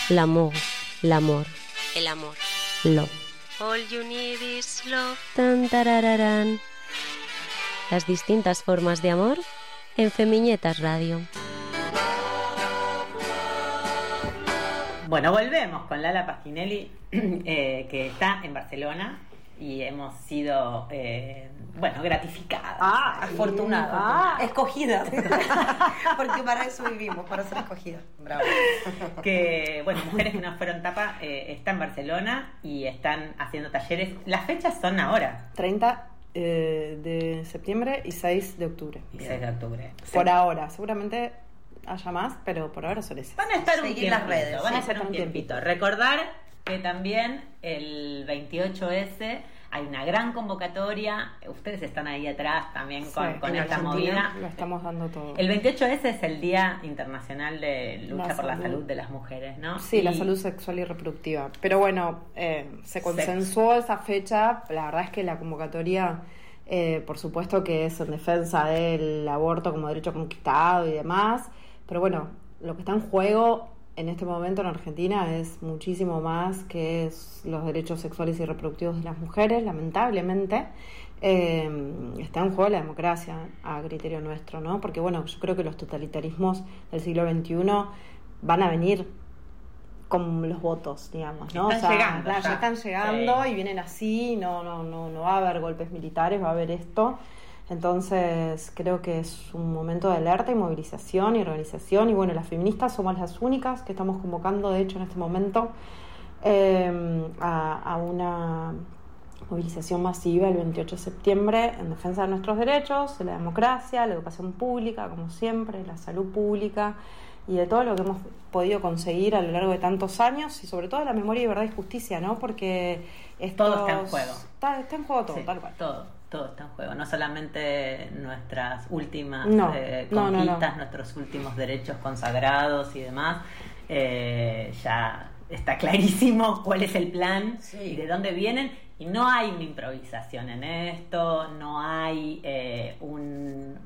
L'amour, l'amor, el amor, love. All you need is love. Tan, tarararán. Las distintas formas de amor en Femiñetas Radio.
Bueno, volvemos con Lala Pasquinelli, eh, que está en Barcelona y hemos sido, eh, bueno, gratificadas.
Ah, afortunadas.
Ah.
Escogidas. Porque para eso vivimos, para ser escogidas. Bravo.
Que, bueno, Mujeres que no fueron tapa eh, está en Barcelona y están haciendo talleres. Las fechas son ahora.
treinta eh, de septiembre y seis de octubre.
Y seis de octubre.
Por ahora, seguramente haya más, pero por ahora son esas.
Van a estar un
Seguir
tiempito,
las redes,
van a
sí,
estar un
un
tiempito.
tiempito.
Recordar que también el veintiocho ese hay una gran convocatoria. Ustedes están ahí atrás también con,
Sí,
con
en
esta
Argentina
movida.
Lo estamos dando todo.
El veintiocho ese es el Día Internacional de Lucha
La
por la
salud.
Salud de las Mujeres, ¿no?
Sí,
Y-
la salud sexual y reproductiva. Pero bueno, eh, se consensuó esa fecha. La verdad es que la convocatoria, eh, por supuesto que es en defensa del aborto como derecho conquistado y demás. Pero bueno, lo que está en juego en este momento en Argentina es muchísimo más que es los derechos sexuales y reproductivos de las mujeres, lamentablemente. Eh, está en juego la democracia a criterio nuestro, ¿no? Porque bueno, yo creo que los totalitarismos del siglo veintiuno van a venir con los votos, digamos, ¿no?
Están
o sea,
llegando
claro,
ya.
ya están llegando
Sí.
y vienen así, no, no, no, no va a haber golpes militares, va a haber esto. Entonces creo que es un momento de alerta y movilización y organización, y bueno, las feministas somos las únicas que estamos convocando, de hecho, en este momento eh, a, a una movilización masiva el veintiocho de septiembre en defensa de nuestros derechos, de la democracia, la educación pública, como siempre, la salud pública y de todo lo que hemos podido conseguir a lo largo de tantos años, y sobre todo la memoria y verdad y justicia, ¿no? Porque estos-
Todo está en juego.
Está, está en juego todo,
Sí,
tal cual.
todo, todo está en juego. No solamente nuestras últimas
No,
eh,
no, no,
conquistas,
no.
nuestros últimos derechos consagrados y demás. Eh, ya está clarísimo cuál es el plan
Sí.
y de dónde vienen. Y no hay una improvisación en esto, no hay eh, un,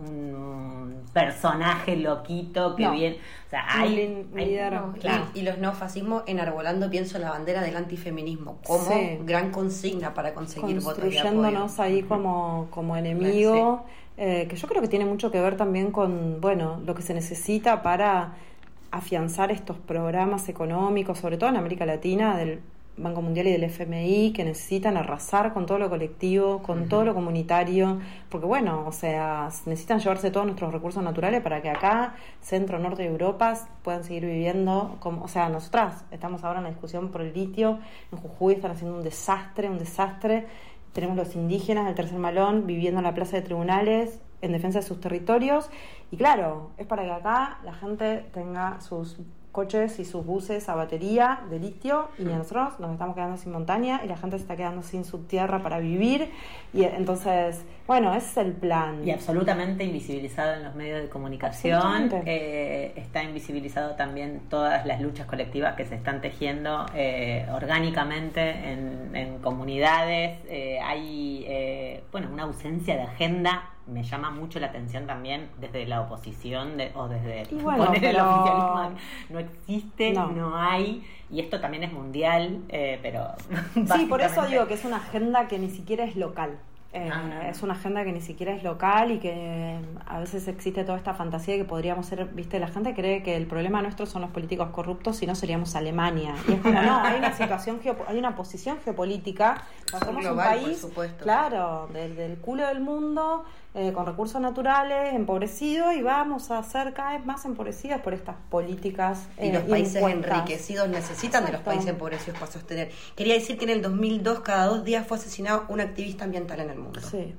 un personaje loquito que
No.
viene. O sea,
Un
hay.
lin-
hay-
líder.
No, y-
Claro.
y, los neofascismos enarbolando, pienso, la bandera del antifeminismo como
Sí.
gran consigna para conseguir votos de apoyo.
Construyéndonos ahí como, como enemigo, eh, que yo creo que tiene mucho que ver también con, bueno, lo que se necesita para afianzar estos programas económicos, sobre todo en América Latina, del Banco Mundial y del F M I, que necesitan arrasar con todo lo colectivo, con
Ujú.
todo lo comunitario, porque bueno, o sea, necesitan llevarse todos nuestros recursos naturales para que acá, centro, norte de Europa, puedan seguir viviendo, como, o sea, nosotras estamos ahora en la discusión por el litio, en Jujuy están haciendo un desastre, un desastre, tenemos los indígenas del Tercer Malón viviendo en la plaza de tribunales en defensa de sus territorios, y claro, es para que acá la gente tenga sus coches y sus buses a batería de litio, y nosotros nos estamos quedando sin montaña y la gente se está quedando sin su tierra para vivir, y entonces, bueno, ese es el plan.
Y absolutamente invisibilizado en los medios de comunicación.
Absolutamente.
Eh, está invisibilizado también todas las luchas colectivas que se están tejiendo eh, orgánicamente en, en comunidades. Eh, hay, eh, bueno, una ausencia de agenda. Me llama mucho la atención también desde la oposición de, o desde
Y bueno,
poner el
pero-
oficialismo. No existe, no,
No.
hay. Y esto también es mundial, eh, pero
Sí, por eso
básicamente-
digo que es una agenda que ni siquiera es local. Eh,
Ah, no, no.
Es una agenda que ni siquiera es local, y que eh, a veces existe toda esta fantasía de que podríamos ser, viste, la gente cree que el problema nuestro son los políticos corruptos, si no seríamos Alemania. Y es como, no, hay una situación, geopo- hay una posición geopolítica, no somos
Global,
un
por
país,
supuesto.
claro, del, del culo del mundo, eh, con recursos naturales, empobrecido, y vamos a ser cada vez más empobrecidos por estas políticas.
Y
eh,
los países
impuestas.
enriquecidos necesitan de los
Exacto.
países empobrecidos para sostener. Quería decir que en el dos mil dos cada dos días fue asesinado un activista ambiental en el mundo.
Sí,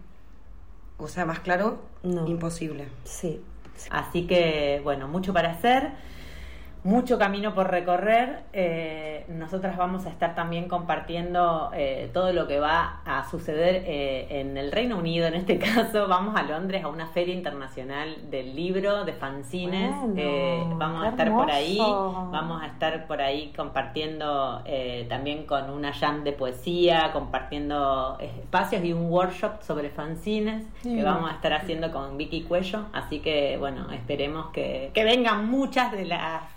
O sea, más claro,
No.
imposible.
sí.
Así que, bueno, mucho para hacer, mucho camino por recorrer. Eh, nosotras vamos a estar también compartiendo eh, todo lo que va a suceder eh, en el Reino Unido. En este caso, vamos a Londres a una feria internacional del libro, de fanzines.
Bueno,
Eh, vamos
qué
a estar por ahí,
hermoso.
vamos a estar por ahí compartiendo eh, también con una jam de poesía, compartiendo eh, espacios y un workshop sobre fanzines que
Sí.
vamos a estar haciendo con Vicky Cuello. Así que, bueno, esperemos que, que vengan muchas de las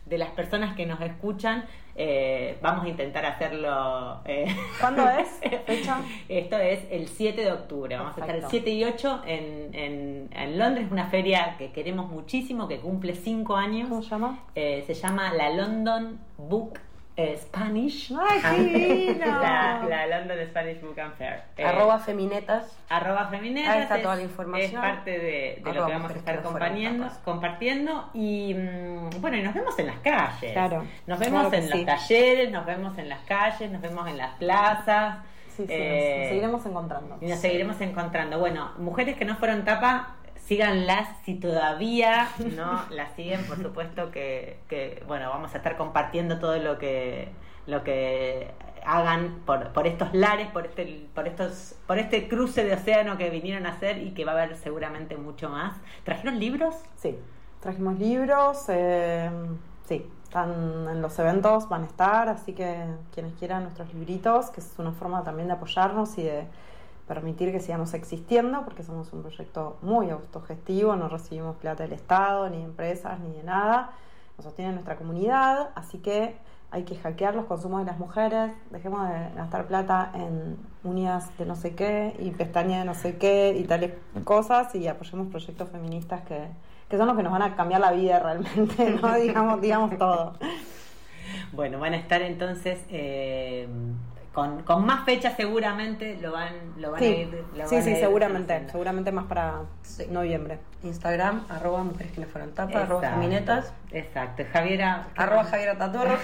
de las personas que nos escuchan, eh, vamos a intentar hacerlo. Eh.
¿Cuándo es? ¿Fecha?
Esto es el siete de octubre. Vamos Perfecto. a estar el siete y ocho en, en, en Londres, una feria que queremos muchísimo, que cumple cinco años.
¿Cómo se llama?
Eh, se llama la London Book Eh, Spanish.
¡Ay, qué lindo!
la, la London Spanish Book and Fair.
Eh, arroba feminetas.
Arroba feminetas.
Ahí está
es,
toda la información.
Es parte de, de lo que vamos a estar compartiendo, compartiendo. Y mmm, bueno, y nos vemos en las calles.
Claro.
Nos vemos
claro
en los
sí.
talleres, nos vemos en las calles, nos vemos en las plazas.
Sí, sí,
eh,
nos seguiremos encontrando.
Y nos seguiremos encontrando. Bueno, mujeres que no fueron tapa, síganlas si todavía no las siguen, por supuesto que, que bueno, vamos a estar compartiendo todo lo que lo que hagan por, por estos lares, por este por estos por este cruce de océano que vinieron a hacer y que va a haber seguramente mucho más. ¿Trajeron libros?
Sí, trajimos libros, eh, sí, están en los eventos, van a estar, así que quienes quieran nuestros libritos, que es una forma también de apoyarnos y de permitir que sigamos existiendo, porque somos un proyecto muy autogestivo, no recibimos plata del Estado, ni de empresas, ni de nada, nos sostiene nuestra comunidad, así que hay que hackear los consumos de las mujeres, dejemos de gastar plata en uñas de no sé qué, y pestañas de no sé qué, y tales cosas, y apoyemos proyectos feministas que, que son los que nos van a cambiar la vida realmente, ¿no? digamos, digamos todo.
Bueno, van a estar entonces... Eh... Con, con más fechas seguramente lo van, lo van
sí.
a ir. Lo
sí,
van
sí,
a ir
seguramente.
haciendo.
Seguramente más para sí. noviembre.
Instagram, arroba mujeres que no fueron tapa, arroba feminetas.
Exacto. Javiera.
Arroba Javiera Tatorro.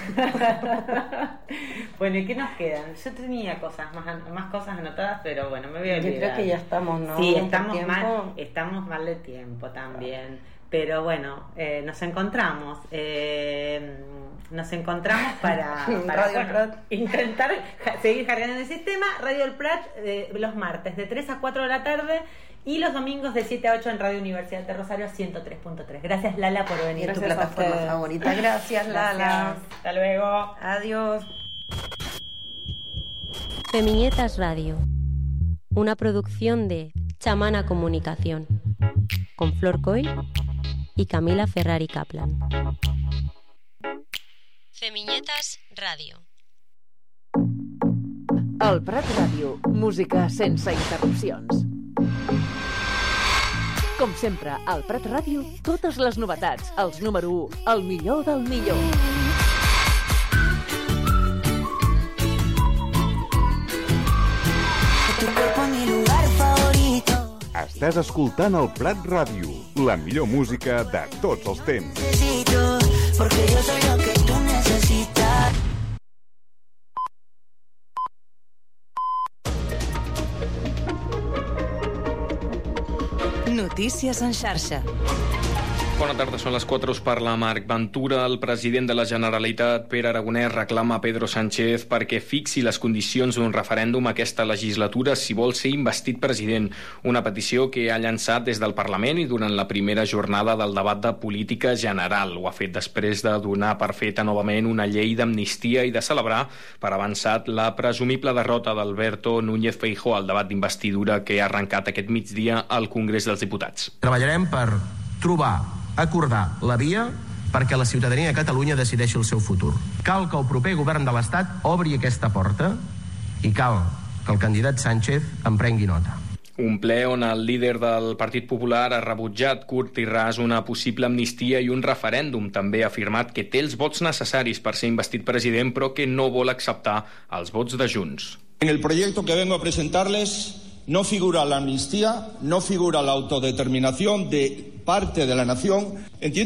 Bueno, ¿y qué nos quedan? Yo tenía cosas más, más cosas anotadas, pero bueno, me voy a olvidar.
Yo creo que ya estamos, ¿no?
Sí, estamos mal, estamos mal de tiempo también. Pero bueno, eh, nos encontramos. Eh, nos encontramos para, para
Radio
bueno,
Prat.
intentar ja, seguir cargando el sistema. Radio El Prat eh, los martes de tres a cuatro de la tarde y los domingos de siete a ocho en Radio Universidad de Rosario ciento tres punto tres. Gracias, Lala, por venir.
Gracias, tu plataforma favorita. Gracias, Lala.
Gracias. Hasta luego.
Adiós.
Femiñetas Radio, una producción de Chamana Comunicación, con Flor Coy y Camila Ferrari Kaplan. Femiñetas Radio.
El Prat Ràdio, música sense interrupcions. Com sempre, al Prat Ràdio, totes les novetats, els número u, el millor del millor.
Estàs escoltant el Prat Ràdio, la millor música de tots els temps. Porque yo soy lo que tú necesitas.
Notícies en xarxa.
Bona tarda, són les quatre, us parla Marc Ventura. El president de la Generalitat, Pere Aragonès, reclama a Pedro Sánchez perquè fixi les condicions d'un referèndum aquesta legislatura si vol ser investit president. Una petició que ha llançat des del Parlament i durant la primera jornada del debat de política general. Ho ha fet després de donar per feta novament una llei d'amnistia i de celebrar per avançat la presumible derrota d'Alberto Núñez Feijóo al debat d'investidura que ha arrencat aquest migdia al Congrés dels Diputats.
Treballarem per trobar acordar la via perquè la ciutadania de Catalunya decideixi el seu futur. Cal que el proper govern de l'Estat obri aquesta porta i cal que el candidat Sánchez en prengui nota.
Un ple on el líder del Partit Popular ha rebutjat curt i ras una possible amnistia i un referèndum. També ha afirmat que té els vots necessaris per ser investit president, però que no vol acceptar els vots de Junts.
En el proyecto que vengo a presentarles no figura la amnistía, no figura la autodeterminación de parte de la nación. Entiendo